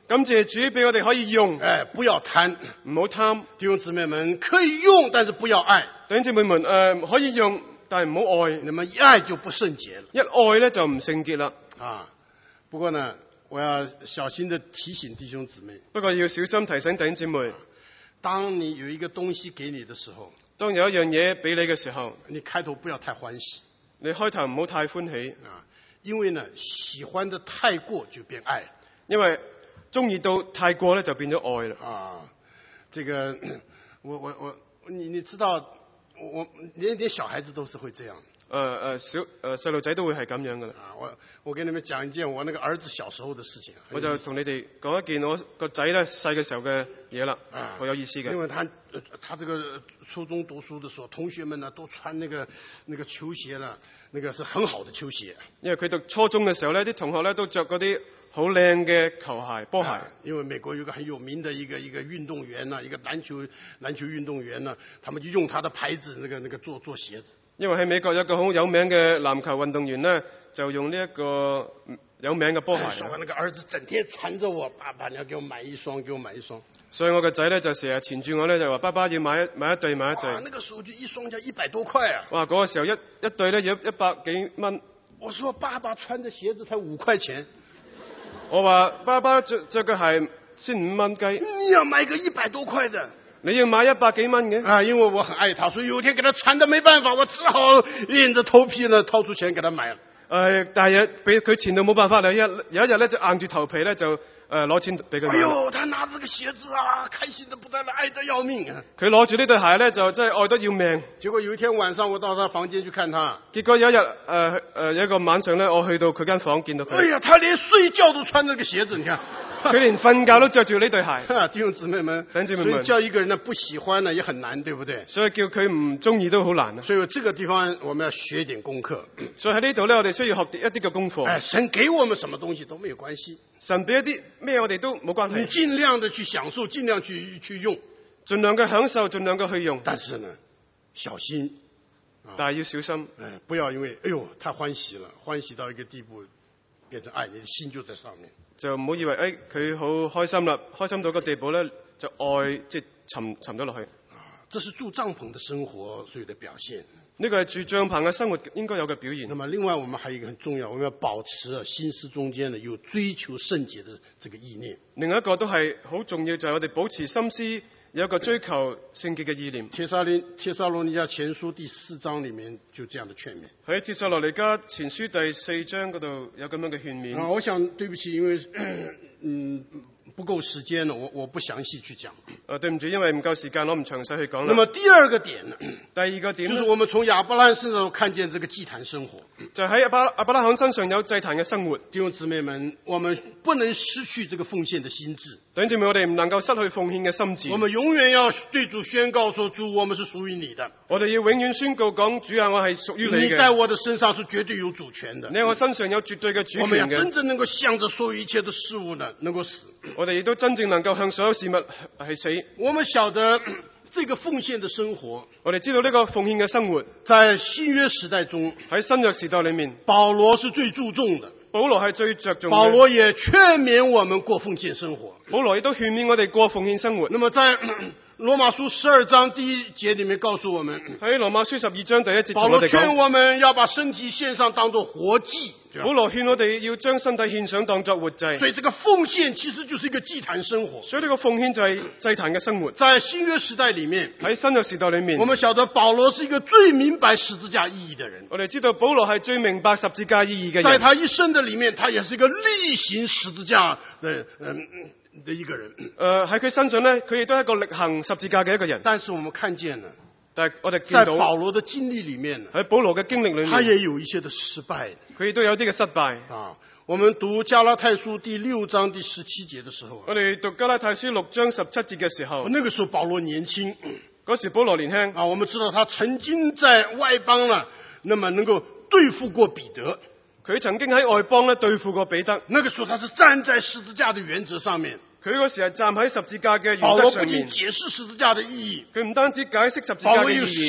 感謝主俾我哋可以用，
哎，不要貪。
唔好貪。
弟兄姊妹們，可以用，但是不要愛。
弟兄姊妹們，誒、呃、可以用，但係唔好愛。
那麼一愛就不聖潔了。
一愛咧就唔聖潔啦。
啊，不過呢，我要小心地提醒弟兄姊妹。
不過要小心提醒弟兄姊妹，
當你有一個東西給你的時候，
當有一樣嘢俾你嘅時候，
你開頭不要太歡喜。
你開頭唔好太歡喜
啊，因為呢，喜歡得太過就變愛。
因為中意到太過咧就變咗愛啦。
啊，這個我我我你你知道，我連連小孩子都是會這樣。
誒、呃、誒小誒細路仔都會係咁樣噶啦。
啊，我我跟你們講一件我那個兒子小時候的事情。
我就同你哋講一件我個仔咧細嘅時候嘅嘢啦，好、啊、有意思嘅。
因為他他這個初中讀書的時候，同學們呢都穿那個那個球鞋啦，那個是很好的球鞋。
因為佢讀初中嘅時候咧，啲同學咧都着嗰啲好靚嘅球鞋、波鞋、啊。因為美國有一個很有名的一個一個運動員呢，一個籃球籃球運動員呢，他們就用他的牌子那個那個做做鞋子。因為喺美國有一個好有名嘅籃球運動員呢，就用呢一個有名嘅波鞋。所以我那個兒子整天纏着我，爸爸你要給我買一雙，給我買一雙。所以我個仔咧就成日纏住我咧，就話爸爸要買一買一對買一對。哇，那個時候就一雙就一百多塊啊！哇，嗰個時候一一對咧要一百幾蚊。我說爸爸穿的鞋子才五塊錢。我話爸爸着着嘅鞋先五蚊雞。你要買個一百多塊的。你要買一百幾蚊嘅啊？因為我很愛他，所以有一天給他纏得沒辦法，我只好硬着頭皮呢掏出錢給他買了。誒、呃，但係俾佢纏到冇辦法啦，一有一日咧就硬住頭皮咧就誒攞、呃、錢俾佢買。哎呦，他拿這個鞋子啊，開心得不得了，愛得要命啊！佢攞住呢對鞋咧就真係愛得要命。結果有一天晚上我到他房間去看他，結果有一日誒誒有一個晚上咧，我去到佢間房見到佢。哎呀，他連睡覺都穿這個鞋子，你看。佢連瞓覺都着住呢對鞋。弟兄姊妹們，弟兄姊妹們，所以叫一個人呢不喜歡呢也很難，對不對？所以叫佢唔中意都好難啊。所以這個地方我們要學一點功課。所以喺呢度咧，我哋需要學一啲嘅功課。哎，神給我們什麼東西都沒有關係。神俾一啲咩我哋都冇關係。你盡量的去享受，盡量去去用，盡量嘅享受，盡量嘅去用。但是呢，小心。但係要小心。哎，不要因為哎呦太歡喜了，歡喜到一個地步。變成愛，你的心就在上面，就唔好以為誒佢好開心啦，開心到個地步咧就愛即係沉沉咗落去。啊，這是住帳篷的生活所有的表現。呢個係住帳篷嘅生活應該有嘅表現。那麼另外我們還有一個很重要，我們要保持心思中間呢有追求聖潔的這個意念。另外一個都係好重要，就係我哋保持心思有一個追求聖潔嘅意念。帖撒林帖撒羅尼迦前書第四章裏面就這樣的勸勉。喺帖撒羅尼迦前書第四章嗰度有咁樣嘅勸勉。啊，我想對不起，因為嗯不夠時間了，我我不詳細去講。呃、啊，對唔住，因為唔夠時間，我唔詳細去講啦。那麼第二個點呢？第二個點就是我們從亞伯拉罕身上看見這個祭壇生活。就喺亞伯亞伯拉罕身上有祭壇嘅生活。弟兄姊妹們，我們不能失去這個奉獻的心志。弟兄姊妹，我哋唔能夠失去奉獻嘅心志。我們永遠要對主宣告說：主，我們是屬於你的。我哋要永遠宣告講：主啊，我係屬於你嘅。你在我的身上是絕對有主權的。你喺我身上有絕對嘅主權嘅。我們要真正能夠向着所有一切的事物呢，能夠死。我哋亦都真正能夠向所有事物係死。我們曉得這個奉獻的生活，我哋知道呢個奉獻嘅生活，在新約時代中，喺新約時代裏面，保羅是最注重的。保羅係最着重嘅。保羅也勸勉我們過奉獻生活。保羅亦都勸勉我哋過奉獻生活。那麼在羅馬書十二章第一節裏面告訴我們，喺羅馬書十二章第一節，保羅勸我們要把身體獻上當作活祭。保羅勸我哋要將身體獻上當作活祭。所以這個奉獻其實就是一個祭壇生活。所以呢個奉獻就係祭壇嘅生活。在新約時代裏面，喺新約時代裏面，我們曉得保羅是一個最明白十字架意義的人。我哋知道保羅係最明白十字架意義嘅人。在他一生的裏面，他也是一個力行十字架的嗯的一個人。誒喺佢身上呢，佢亦都係一個力行十字架嘅一個人。但是我們看見了，但係我哋見到在保羅的經歷裏面，喺保羅嘅經歷裏面，他也有一些的失敗，佢亦都有啲嘅失敗。啊，我們讀加拉太書第六章第十七節的時候，我哋讀加拉太書六章十七節嘅時候，那個時候保羅年輕，嗰時保羅年輕啊，我們知道他曾經在外邦呢，那麼能夠對付過彼得。佢曾經喺外邦咧對付過彼得，那個時候他是站在十字架的原則上面。佢嗰時係站喺十字架嘅原則上面。保羅不僅解釋十字架的意義，佢唔單止解釋十字架嘅意義，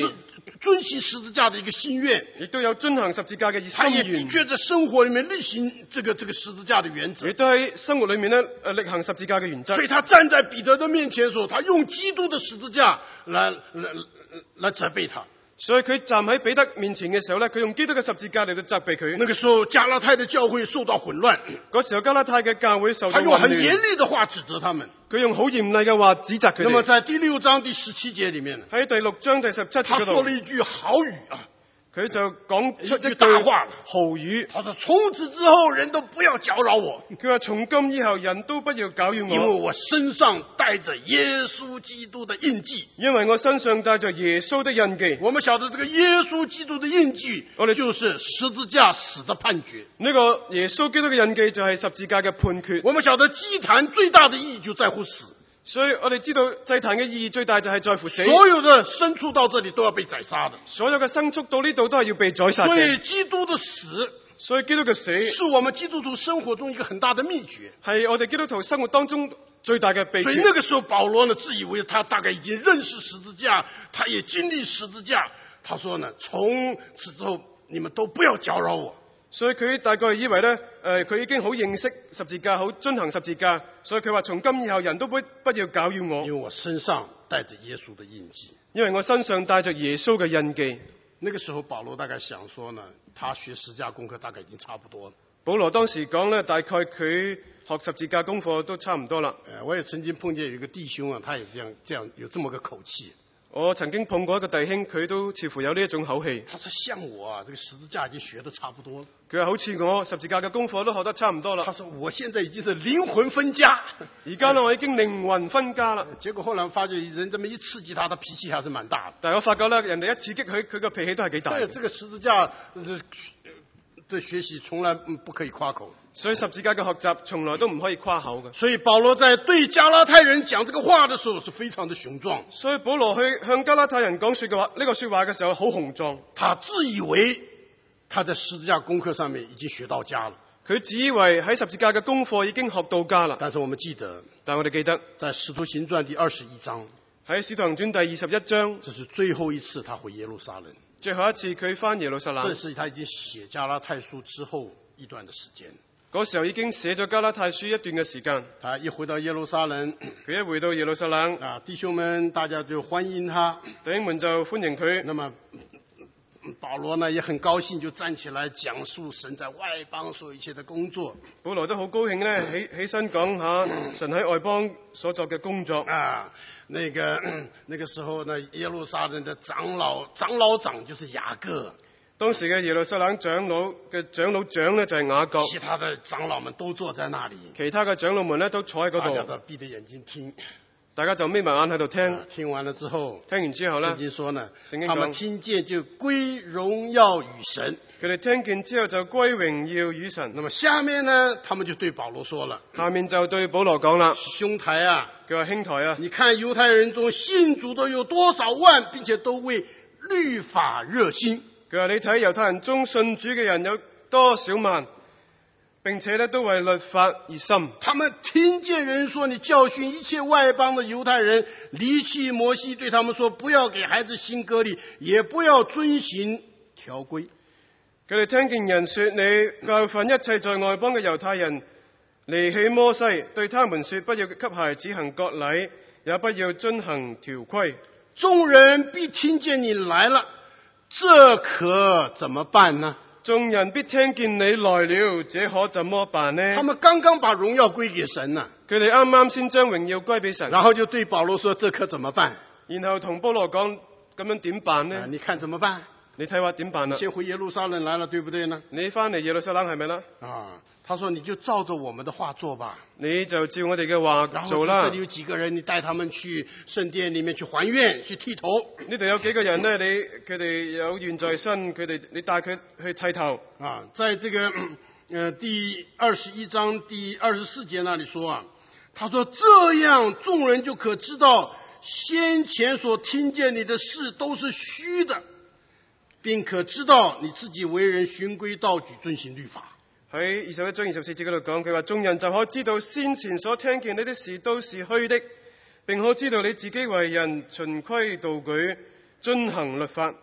遵行十字架的一个心愿，
亦都有遵行十字架嘅熱
他也
心願，
的確在生活裏面履行這個這個十字架的原則
亦。都喺生活裏面咧誒力行十字架嘅原則
所。以他站在彼得的面前的時候，他用基督的十字架來來來責備他。
所以佢站喺彼得面前嘅時候咧，佢用基督嘅十字架嚟到責備佢。
那個時候加拉太的教會受到混亂，
嗰時候加拉太嘅教會受到混
他用很嚴
亂，
厲的話指責他們。
佢用好嚴厲嘅話指責佢
那麼
哋。
在第六章第十七節裏面，
喺第六章第十七節
他
嗰度，
說了一句好語啊，
佢就講出
一句
一句
大話
豪語。
他說從此之後人都不要攪擾我，
佢話從今以後人都不要攪擾
因為
我，
我身上帶着耶穌基督的印記。
因為我身上帶着耶穌的印記。
我們曉得這個耶穌基督的印記，
我哋
就是十字架死的判決。
呢個耶穌基督嘅印記就係十字架嘅判決。
我們曉得祭壇最大的意義就在乎死，
所以我哋知道祭壇嘅意義最大就係在乎死。
所有的牲畜到這裡都要被宰殺的。
所有嘅牲畜到呢度都係要被宰殺
所以
嘅。
基督的死
所以基督嘅死
是我們基督徒生活中一個很大的秘訣。
係我哋基督徒生活當中最大嘅秘訣。
所以那個時候保羅呢自以為他大概已經認識十字架，他也經歷十字架。他說呢，從此之後你們都不要攪擾我。
所以佢大概以為咧，誒、呃、佢已經好認識十字架，好遵行十字架，所以佢話從今以後人都不不要攪擾我，
因為我身上帶着耶穌的印記。
因為我身上帶着耶穌嘅印記。
那個時候保羅大概想說呢，他學十字架功課大概已經差不多了。
保羅當時講咧，大概佢學十字架功課都差唔多啦。
呃，我也曾經碰見有一個弟兄啊，他也這樣這樣有這麼個口氣。
我曾經碰過一個弟兄，佢都似乎有呢一種口氣。
他說像我啊，這個十字架已經學得差不多了。
佢話好似我十字架嘅功課都學得差唔多啦。
他說我現在已經是靈魂分家。
而家呢，我已經靈魂分家啦。
結果後來發覺人這麼一刺激他，他脾氣還是蠻大的。
但係我發覺咧，人哋一刺激佢，佢個脾氣都係幾大嘅。
對，這個十字架的的學習從來不可以誇口。
所以十字架嘅學習從來都唔可以誇口嘅。
所以保羅在對加拉太人講這個話的時候是非常的雄壯。
所以保羅去向加拉太人講說嘅話，呢個說話嘅時候好雄壯。
他自以為他在十字架功課上面已經學到家了。
佢自以為喺十字架嘅功課已經學到家啦。
但是我們記得，
但我哋記得
在使徒行傳第二十一章，
喺使徒行傳第二十一章，
這是最後一次他回耶路撒冷。
最後一次佢翻耶路撒冷，
這是他已經寫加拉太書之後一段的時間。
嗰時候已經寫咗加拉太書一段嘅時間。
他一回到耶路撒冷，
佢一回到耶路撒冷，
啊，弟兄們大家就歡迎他，
弟兄們就歡迎佢。
那麼保羅呢也很高興，就站起來講述神在外邦所一切的工作。
保羅都好高興咧，起起身講下神喺外邦所作嘅工作。
啊，那個那個時候呢，耶路撒冷的長老長老長就是雅各。
當時嘅耶路撒冷長老嘅長老長呢，就係雅各，
其他的長老們都坐在那裡，
其他嘅長老們呢，都坐喺嗰
大家
度，
都閉着眼睛聽。
大家就眯埋眼喺度聽。
啊聽完了之後，
聽完之後
聖
呢，
經說呢，
聖經講
他們聽見就歸榮耀與神。
佢哋聽見之後就歸榮耀與神。
那麼下面呢，他們就對保羅說了，
下面就對保羅講啦，
兄台啊，
佢話兄台啊，
你看猶太人中信主的有多少萬，並且都為律法熱心。
佢話你睇猶太人中信主嘅人有多少萬，並且咧都為律法熱心。
他們聽見人說，你教訓一切外邦的猶太人離棄摩西，對他們說，不要給孩子行割禮，也不要遵行條規。
佢哋聽見人說，你教訓一切在外邦嘅猶太人離棄摩西，對他們說，不要給孩子行割禮，也不要遵行條規。
眾人必聽見你來了，這可怎麼辦呢？
眾人必聽見你來了，這可怎麼辦呢？
他們剛剛把榮耀歸給神呢，
佢哋啱啱先將榮耀歸俾神，
然後就對保羅說：這可怎麼辦？
然後同保羅講，咁樣點辦呢？
啊，你看怎麼辦？
你睇下點辦啦？
先回耶路撒冷來了，對不對呢？
你翻嚟耶路撒冷係咪啦？
啊，他說你就照着我們的話做吧。
你就照我哋嘅話
然後
做啦。
這裡有幾個人，你帶他們去聖殿裡面去還願，去剃頭。
呢度有幾個人呢？你佢哋有願在身，佢哋你帶佢去剃頭。
啊，在這個呃第二十一章第二十四節那裡說啊，他說這樣眾人就可知道先前所聽見你的事都是虛的，並可知道你自己為人循規蹈矩，遵行律法。
喺二十一章二十四節嗰度講，佢話眾人就可知道先前所聽見你的事都是虛的，並可知道你自己為人循規蹈矩，遵行律法。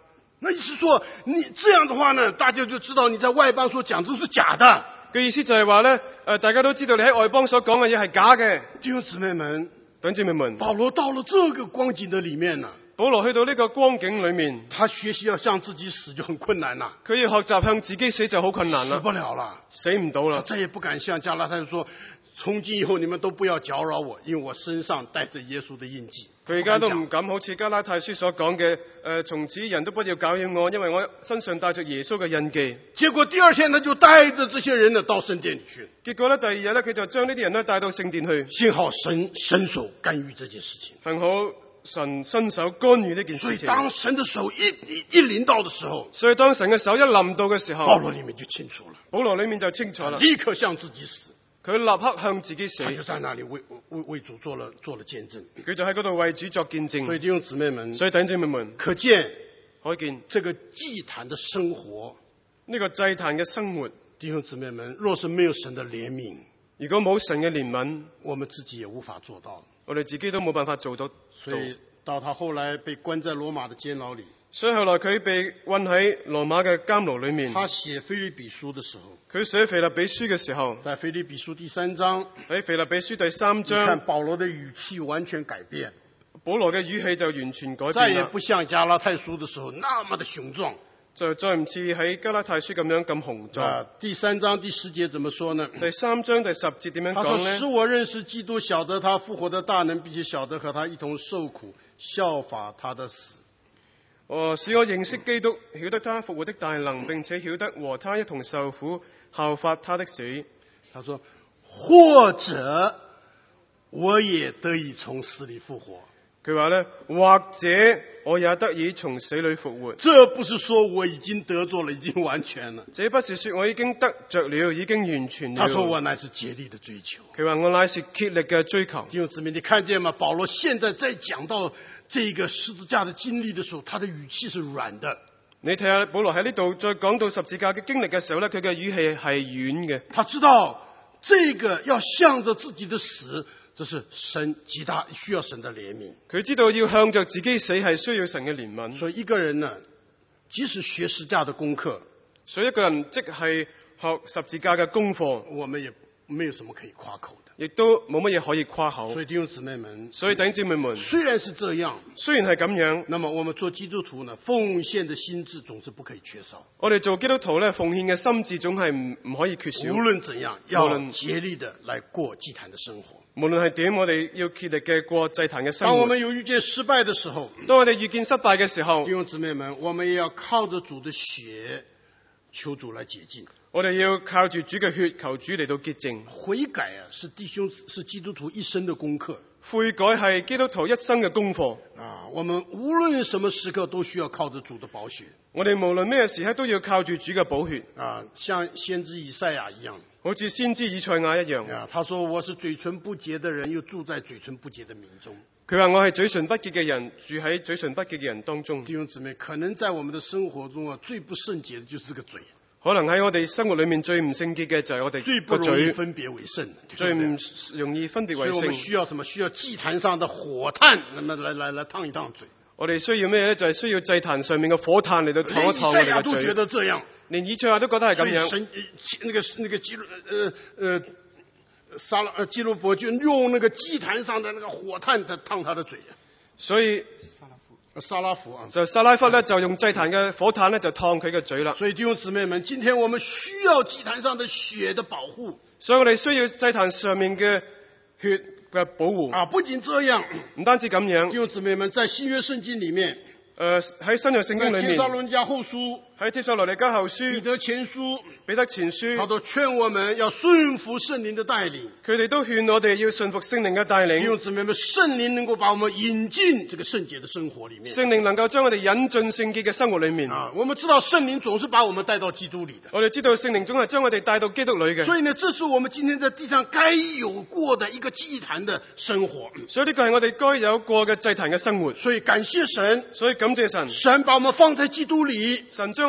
那意思說，你這樣的話呢，大家就知道你在外邦所講都是假的。
嘅意思就係話咧，誒，大家都知道你喺外邦所講嘅嘢係假嘅。
弟兄姊妹們，
弟兄姊妹們，
保羅到了這個光景的裏面呢，
保羅去到呢個光景裏面，
他學習要向自己死就很困難啦，
佢要學習向自己死就好困難啦，
死不了了，
死唔到啦，
他再也不敢向加拉太人說，從今以後你們都不要攪擾我，因為我身上帶着耶穌的印記。
佢而家都唔敢好似加拉太書所講嘅，誒、呃，從此人都不要攪擾我，因為我身上帶着耶穌嘅印記。
結果第二天他就帶着這些人呢到聖殿裏去。
結果咧第二日咧佢就將呢啲人咧帶到聖殿去。
幸好神伸手干預這件事情。
幸好神伸手干預呢件事情。
所以當神的手一一一臨到的時候，
所以當神嘅手一臨到嘅時候，
保羅裏面就清楚了。
保羅裏面就清楚啦，
立刻向自己死。
佢立刻向自己死。
他就在那裏為為為主做了做了見證。
佢就喺嗰度為主作見證。
所以弟兄姊妹們，
所以弟兄姊妹們，
可見
可見
這個祭壇的生活，
呢個祭壇嘅生活，
弟兄姊妹們，若是沒有神的憐憫，
如果冇神嘅憐憫，
我們自己也無法做到。
我哋自己都冇辦法做到。
所以到他後來被關在羅馬的監牢裏，
所以後來佢被困喺羅馬嘅監牢裏面。
他寫腓立比書的時候，
佢寫腓立比書嘅時候，
在腓立比書第三章，
喺腓立比書第三章，
你看保羅的語氣完全改變，
保羅嘅語氣就完全改變啦，
再也不像加拉太書的時候那麼的雄壯，
就再唔似喺加拉太書咁樣咁雄壯。
啊，第三章第十節怎麼說呢？
第三章第十節點樣
他說：
講呢？
使我認識基督，曉得他復活的大能，並且曉得和他一同受苦，效法他的死。
哦，使我認識基督，曉得他復活的大能，並且曉得和他一同受苦，效法他的死。
他說：或者我也得以從死裏復活。
佢話咧，或者我也得以從死裏復活。
這不是說我已經得着了，已經完全了。
這不是說我已經得着了，已經完全了。
他說我乃是竭力的追求。
佢話我乃是竭力嘅追求。
弟兄姊妹，你看見嗎？保羅現在在講到這個十字架的經歷的時候，他的語氣是軟的。
你睇下保羅喺呢度再講到十字架嘅經歷嘅時候咧，佢嘅語氣係軟嘅。
他知道這個要向着自己的死，這是神極大需要神的憐憫。
佢知道要向着自己死係需要神嘅憐憫。
所以一個人呢，即使學十字架的功課，
所以一個人即係學十字架嘅功課，
我們也沒有什麼可以誇口的，
亦都冇乜嘢可以誇口。
所以弟兄姊妹們，
所以弟兄姊妹們，
雖然是這樣，
雖然係咁樣，
那麼我們做基督徒呢，奉獻的心志總是不可以缺少。
我哋做基督徒咧，奉獻嘅心志總係唔唔可以缺少。
無論怎樣，要竭力的來過祭壇的生活。
無論係點，我哋要竭力嘅過祭壇嘅生活。
當我們有遇見失敗的時候，
當我哋遇見失敗嘅時候，
弟兄姊妹們，我們也要靠着主的血，求主來解禁。
我哋要靠住主嘅血，求主嚟到潔淨。
悔改啊，是弟兄是基督徒一生的功課。
悔改係基督徒一生嘅功課。
啊，我們無論什麼時刻都需要靠着主的寶血。
我哋無論咩時刻都要靠住主嘅寶血。
啊，像先知以賽亞一樣，
好似先知以賽亞一樣。
啊，他說我是嘴唇不潔的人，又住在嘴唇不潔的民中。
佢話我係嘴唇不潔嘅人，住喺嘴唇不潔嘅人當中。
弟兄姊妹，可能在我們的生活中啊，最不聖潔的就是這個嘴。
可能喺我哋生活裏面最唔聖潔嘅就係我哋
最不容易分別為聖，
最唔容易分別為聖。
所以我們需要什麼？需要祭壇上的火炭，那麼來來來燙一燙嘴。
我哋需要咩咧？就係、是、需要祭壇上面嘅火炭嚟到燙一燙我哋嘅嘴。連以賽亞
都覺得這樣，
連以賽亞都覺得係咁樣。
神那個那個基路呃呃撒呃基路伯就用那個祭壇上的那個火炭在燙他的嘴。
所以
撒拉弗啊，
就撒拉弗咧就用祭壇嘅火炭咧就燙佢嘅嘴啦。
所以弟兄姊妹們，今天我們需要祭壇上的血的保護。
所以我哋需要祭壇上面嘅血嘅保護。
啊，不僅這樣，
唔單止咁樣。
弟兄姊妹們，在新約聖經裏面，
誒喺新約聖經裏面，
帖撒羅尼迦後書，
喺帖撒羅尼迦後書，
彼得前書，
彼得前書，
他都勸我們要順服聖靈的帶領。
佢哋都勸我哋要順服聖靈嘅帶領。
弟兄姊妹們，聖靈能夠把我們引進這個聖潔的生活裏面。
聖靈能夠將我哋引進聖潔嘅生活裏面。
啊，我們知道聖靈總是把我們帶到基督裏的。
我哋知道聖靈總係將我哋帶到基督裏嘅。
所以呢，這是我們今天在地上該有過的一個祭壇的生活。
所以呢個係我哋該有過嘅祭壇嘅生活。
所以感謝神，
所以感謝神，
神把我們放在基督裏，
神將我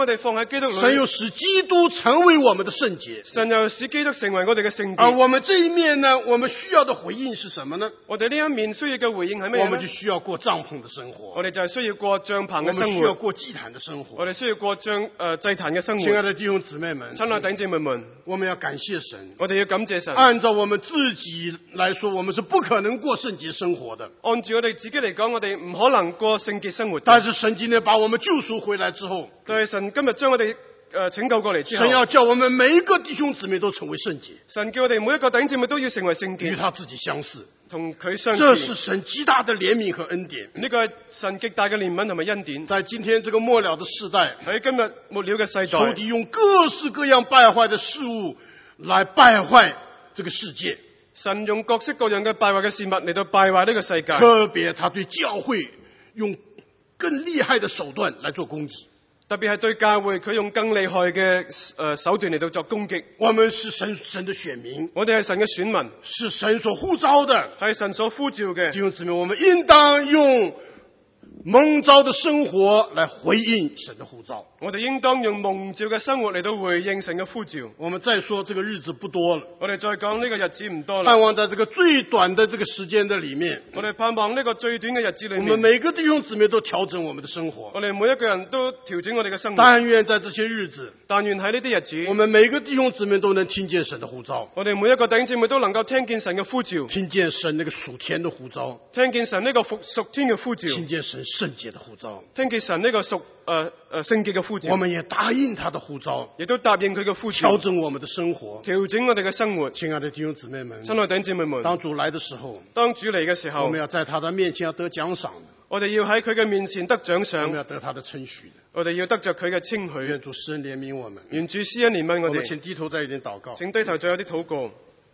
我哋放喺基督裏，
神又使基督成為我們的聖潔。
神又使基督成為我哋嘅聖
而
潔。
我們這一面呢，我們需要的回應是什麼呢？
我哋呢一面需要嘅回應係咩呢？
我們就需要過帳篷的生活，
我哋就係需要過帳篷嘅生
我們需要
活，
過祭壇的生活。
我哋需要過帳誒祭壇嘅生活。
親愛的弟兄姊妹們，
親愛弟兄姊妹們，
我們要感謝神。
我哋要感謝神。
按照我們自己來說，我們是不可能過聖潔生活的。
按住我哋自己嚟講，我哋唔可能過聖潔生活嘅。
但是神今天把我們救贖回來之後，
但係神今日將我哋誒拯救過嚟之後，
神要叫我們每一個弟兄姊妹都成為聖潔，
神叫我哋每一個弟兄姊妹都要成為聖潔，
與他自己相似。
同佢相
這
似。
是神極大的憐憫和恩典。
呢個係神極大嘅憐憫同埋恩典。
在今天這個末了的世代，
喺今日末了嘅世
仇
代，
敵用各式各樣敗壞的事物來敗壞這個世界，
神用各式各樣嘅敗壞嘅事物嚟到敗壞呢個世界。
特別他對教會用更厲害的手段來做攻擊。
特別係對教會，佢用更厲害嘅誒手段嚟到作攻擊。
我們是神神的選民，
我哋係神嘅選民，
是神所呼召的。
係神所呼召嘅
弟兄姊妹，我們應當用蒙召的生活來回應神的呼召。
我哋應當用蒙召嘅生活嚟到回應神嘅呼召。
我們再說這個日子不多了，
我哋再講呢個日子唔多啦。
盼望在這個最短的這個時間的裡面，
我哋盼望呢個最短嘅日子裏
我們
面，
每個弟兄姊妹都調整我們的生活。
我哋每一個人都調整我哋嘅生活。
但願在這些日子，
但願喺呢啲日子，
我們每個弟兄姊妹都能聽見神的呼召，
我哋每一個弟兄姊妹都能夠聽見神嘅呼召，
聽見神那個屬天的呼召，
聽見神呢個屬屬天嘅呼召，
聽見神聖潔的呼召。
聽見神呢個屬誒誒聖潔嘅呼召。
我們也答應他的呼召，
亦都答應佢嘅呼召，
調整我們的生活。
調整我哋嘅生活。
親愛的弟兄姊妹們，
親愛弟兄姊妹們，
當主來的時候，
當主嚟嘅時候，
我們要在他的面前要得獎賞的，
我哋要喺佢嘅面前得獎
我們
賞，
要得他的稱許的。
我哋要得着佢嘅稱許。
願主施恩憐憫我們。
願主施恩憐憫我
我們請
哋。
低頭再一點禱告。
請低頭再有啲禱告。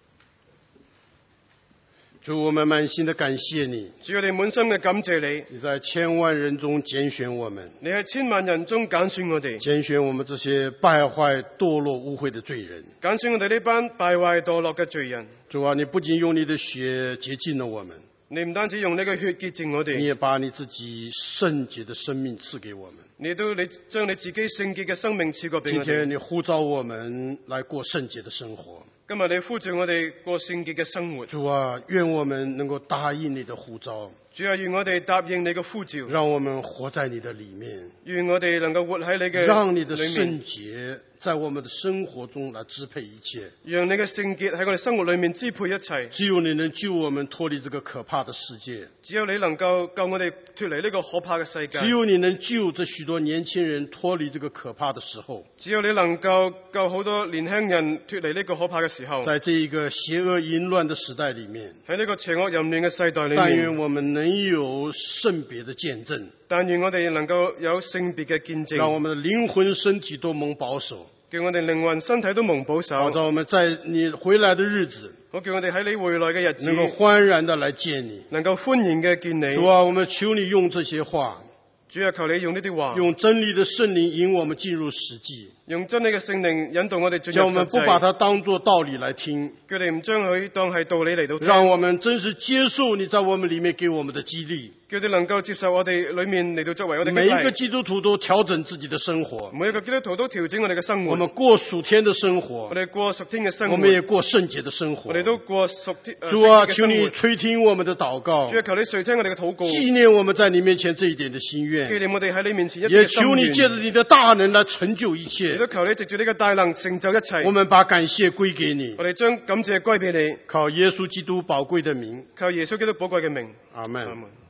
主，我們滿心的感謝你，
主，我哋滿心嘅感謝你，
你在千萬人中揀選我們，
你喺千萬人中揀選我哋，
揀選我們這些敗壞、墮落、污穢的罪人。
揀選我哋呢班敗壞墮落嘅罪人。
主啊，你不僅用你的血潔淨了我們，
你唔單止用你嘅血潔淨我哋，
你也把你自己聖潔的生命賜給我們。
你都你將你自己聖潔嘅生命賜過俾
今
我哋。
天你呼召我們來過聖潔的生活。
今日你呼召我哋過聖潔嘅生活。
主啊，願我們能夠答應你的呼召，
主啊，願我哋答應你嘅呼召，
讓我們活在你的裡面，
願我哋能夠活喺你嘅
讓你的
裏面，
聖潔在我們的生活中來支配一切。
讓你嘅聖潔喺我哋生活裏面支配一切。
只有你能救我們脫離這個可怕的世界，
只有你能夠救我哋脫離呢個可怕嘅世界。
只有你能救這許多年輕人脫離這個可怕的時候，
只有你能夠救好多年輕人脫離呢個可怕嘅時候。
在這一個邪惡淫亂的時代裡面，
喺呢個邪惡淫亂嘅世代裏
但願
面，
我們能有聖別的見證，
但願我哋能夠有聖別嘅見
讓我
證，
們的靈魂身體都蒙保守，
叫我哋靈魂身體都蒙保守，
好叫我們在你回來的日子
好叫我哋喺你回來嘅日子
能夠歡然的來見你。
能夠歡迎嘅見你。
主啊，我們求你用這些話，
主啊，求你用呢啲話，
用真理的聖靈引我們進入實際，
用真理嘅聖靈引導我哋進
叫我們
入實
不把
際，
它當作道理來聽，
叫你唔將佢當係道理嚟到聽，
讓我們真實接受你在我們裡面給我們的激勵。
叫你能夠接受我哋裏面嚟到作為我哋
每一個
嘅
基督徒都調整自己的生活，
每一個基督徒都調整我哋嘅生活，
我們過屬天的生
我
活，
哋過屬天嘅生活，
我們也過聖潔的生活
我。哋都過屬天。呃
主啊，
聖潔嘅
求你
生活
垂聽我們的禱告
主，啊，求你垂聽我哋嘅禱告，
紀念我們在你面前這一點的心
紀
願，
念我哋喺你面前一啲
也
嘅心
求你借着
願，
你的大能來成就一
亦
切
都。求你藉住呢個大能成就一切。
我們把感謝歸給你，
我哋將感謝歸俾你，
靠耶穌基督寶貴的名，
靠耶穌基督寶貴嘅名。
阿門。
阿門。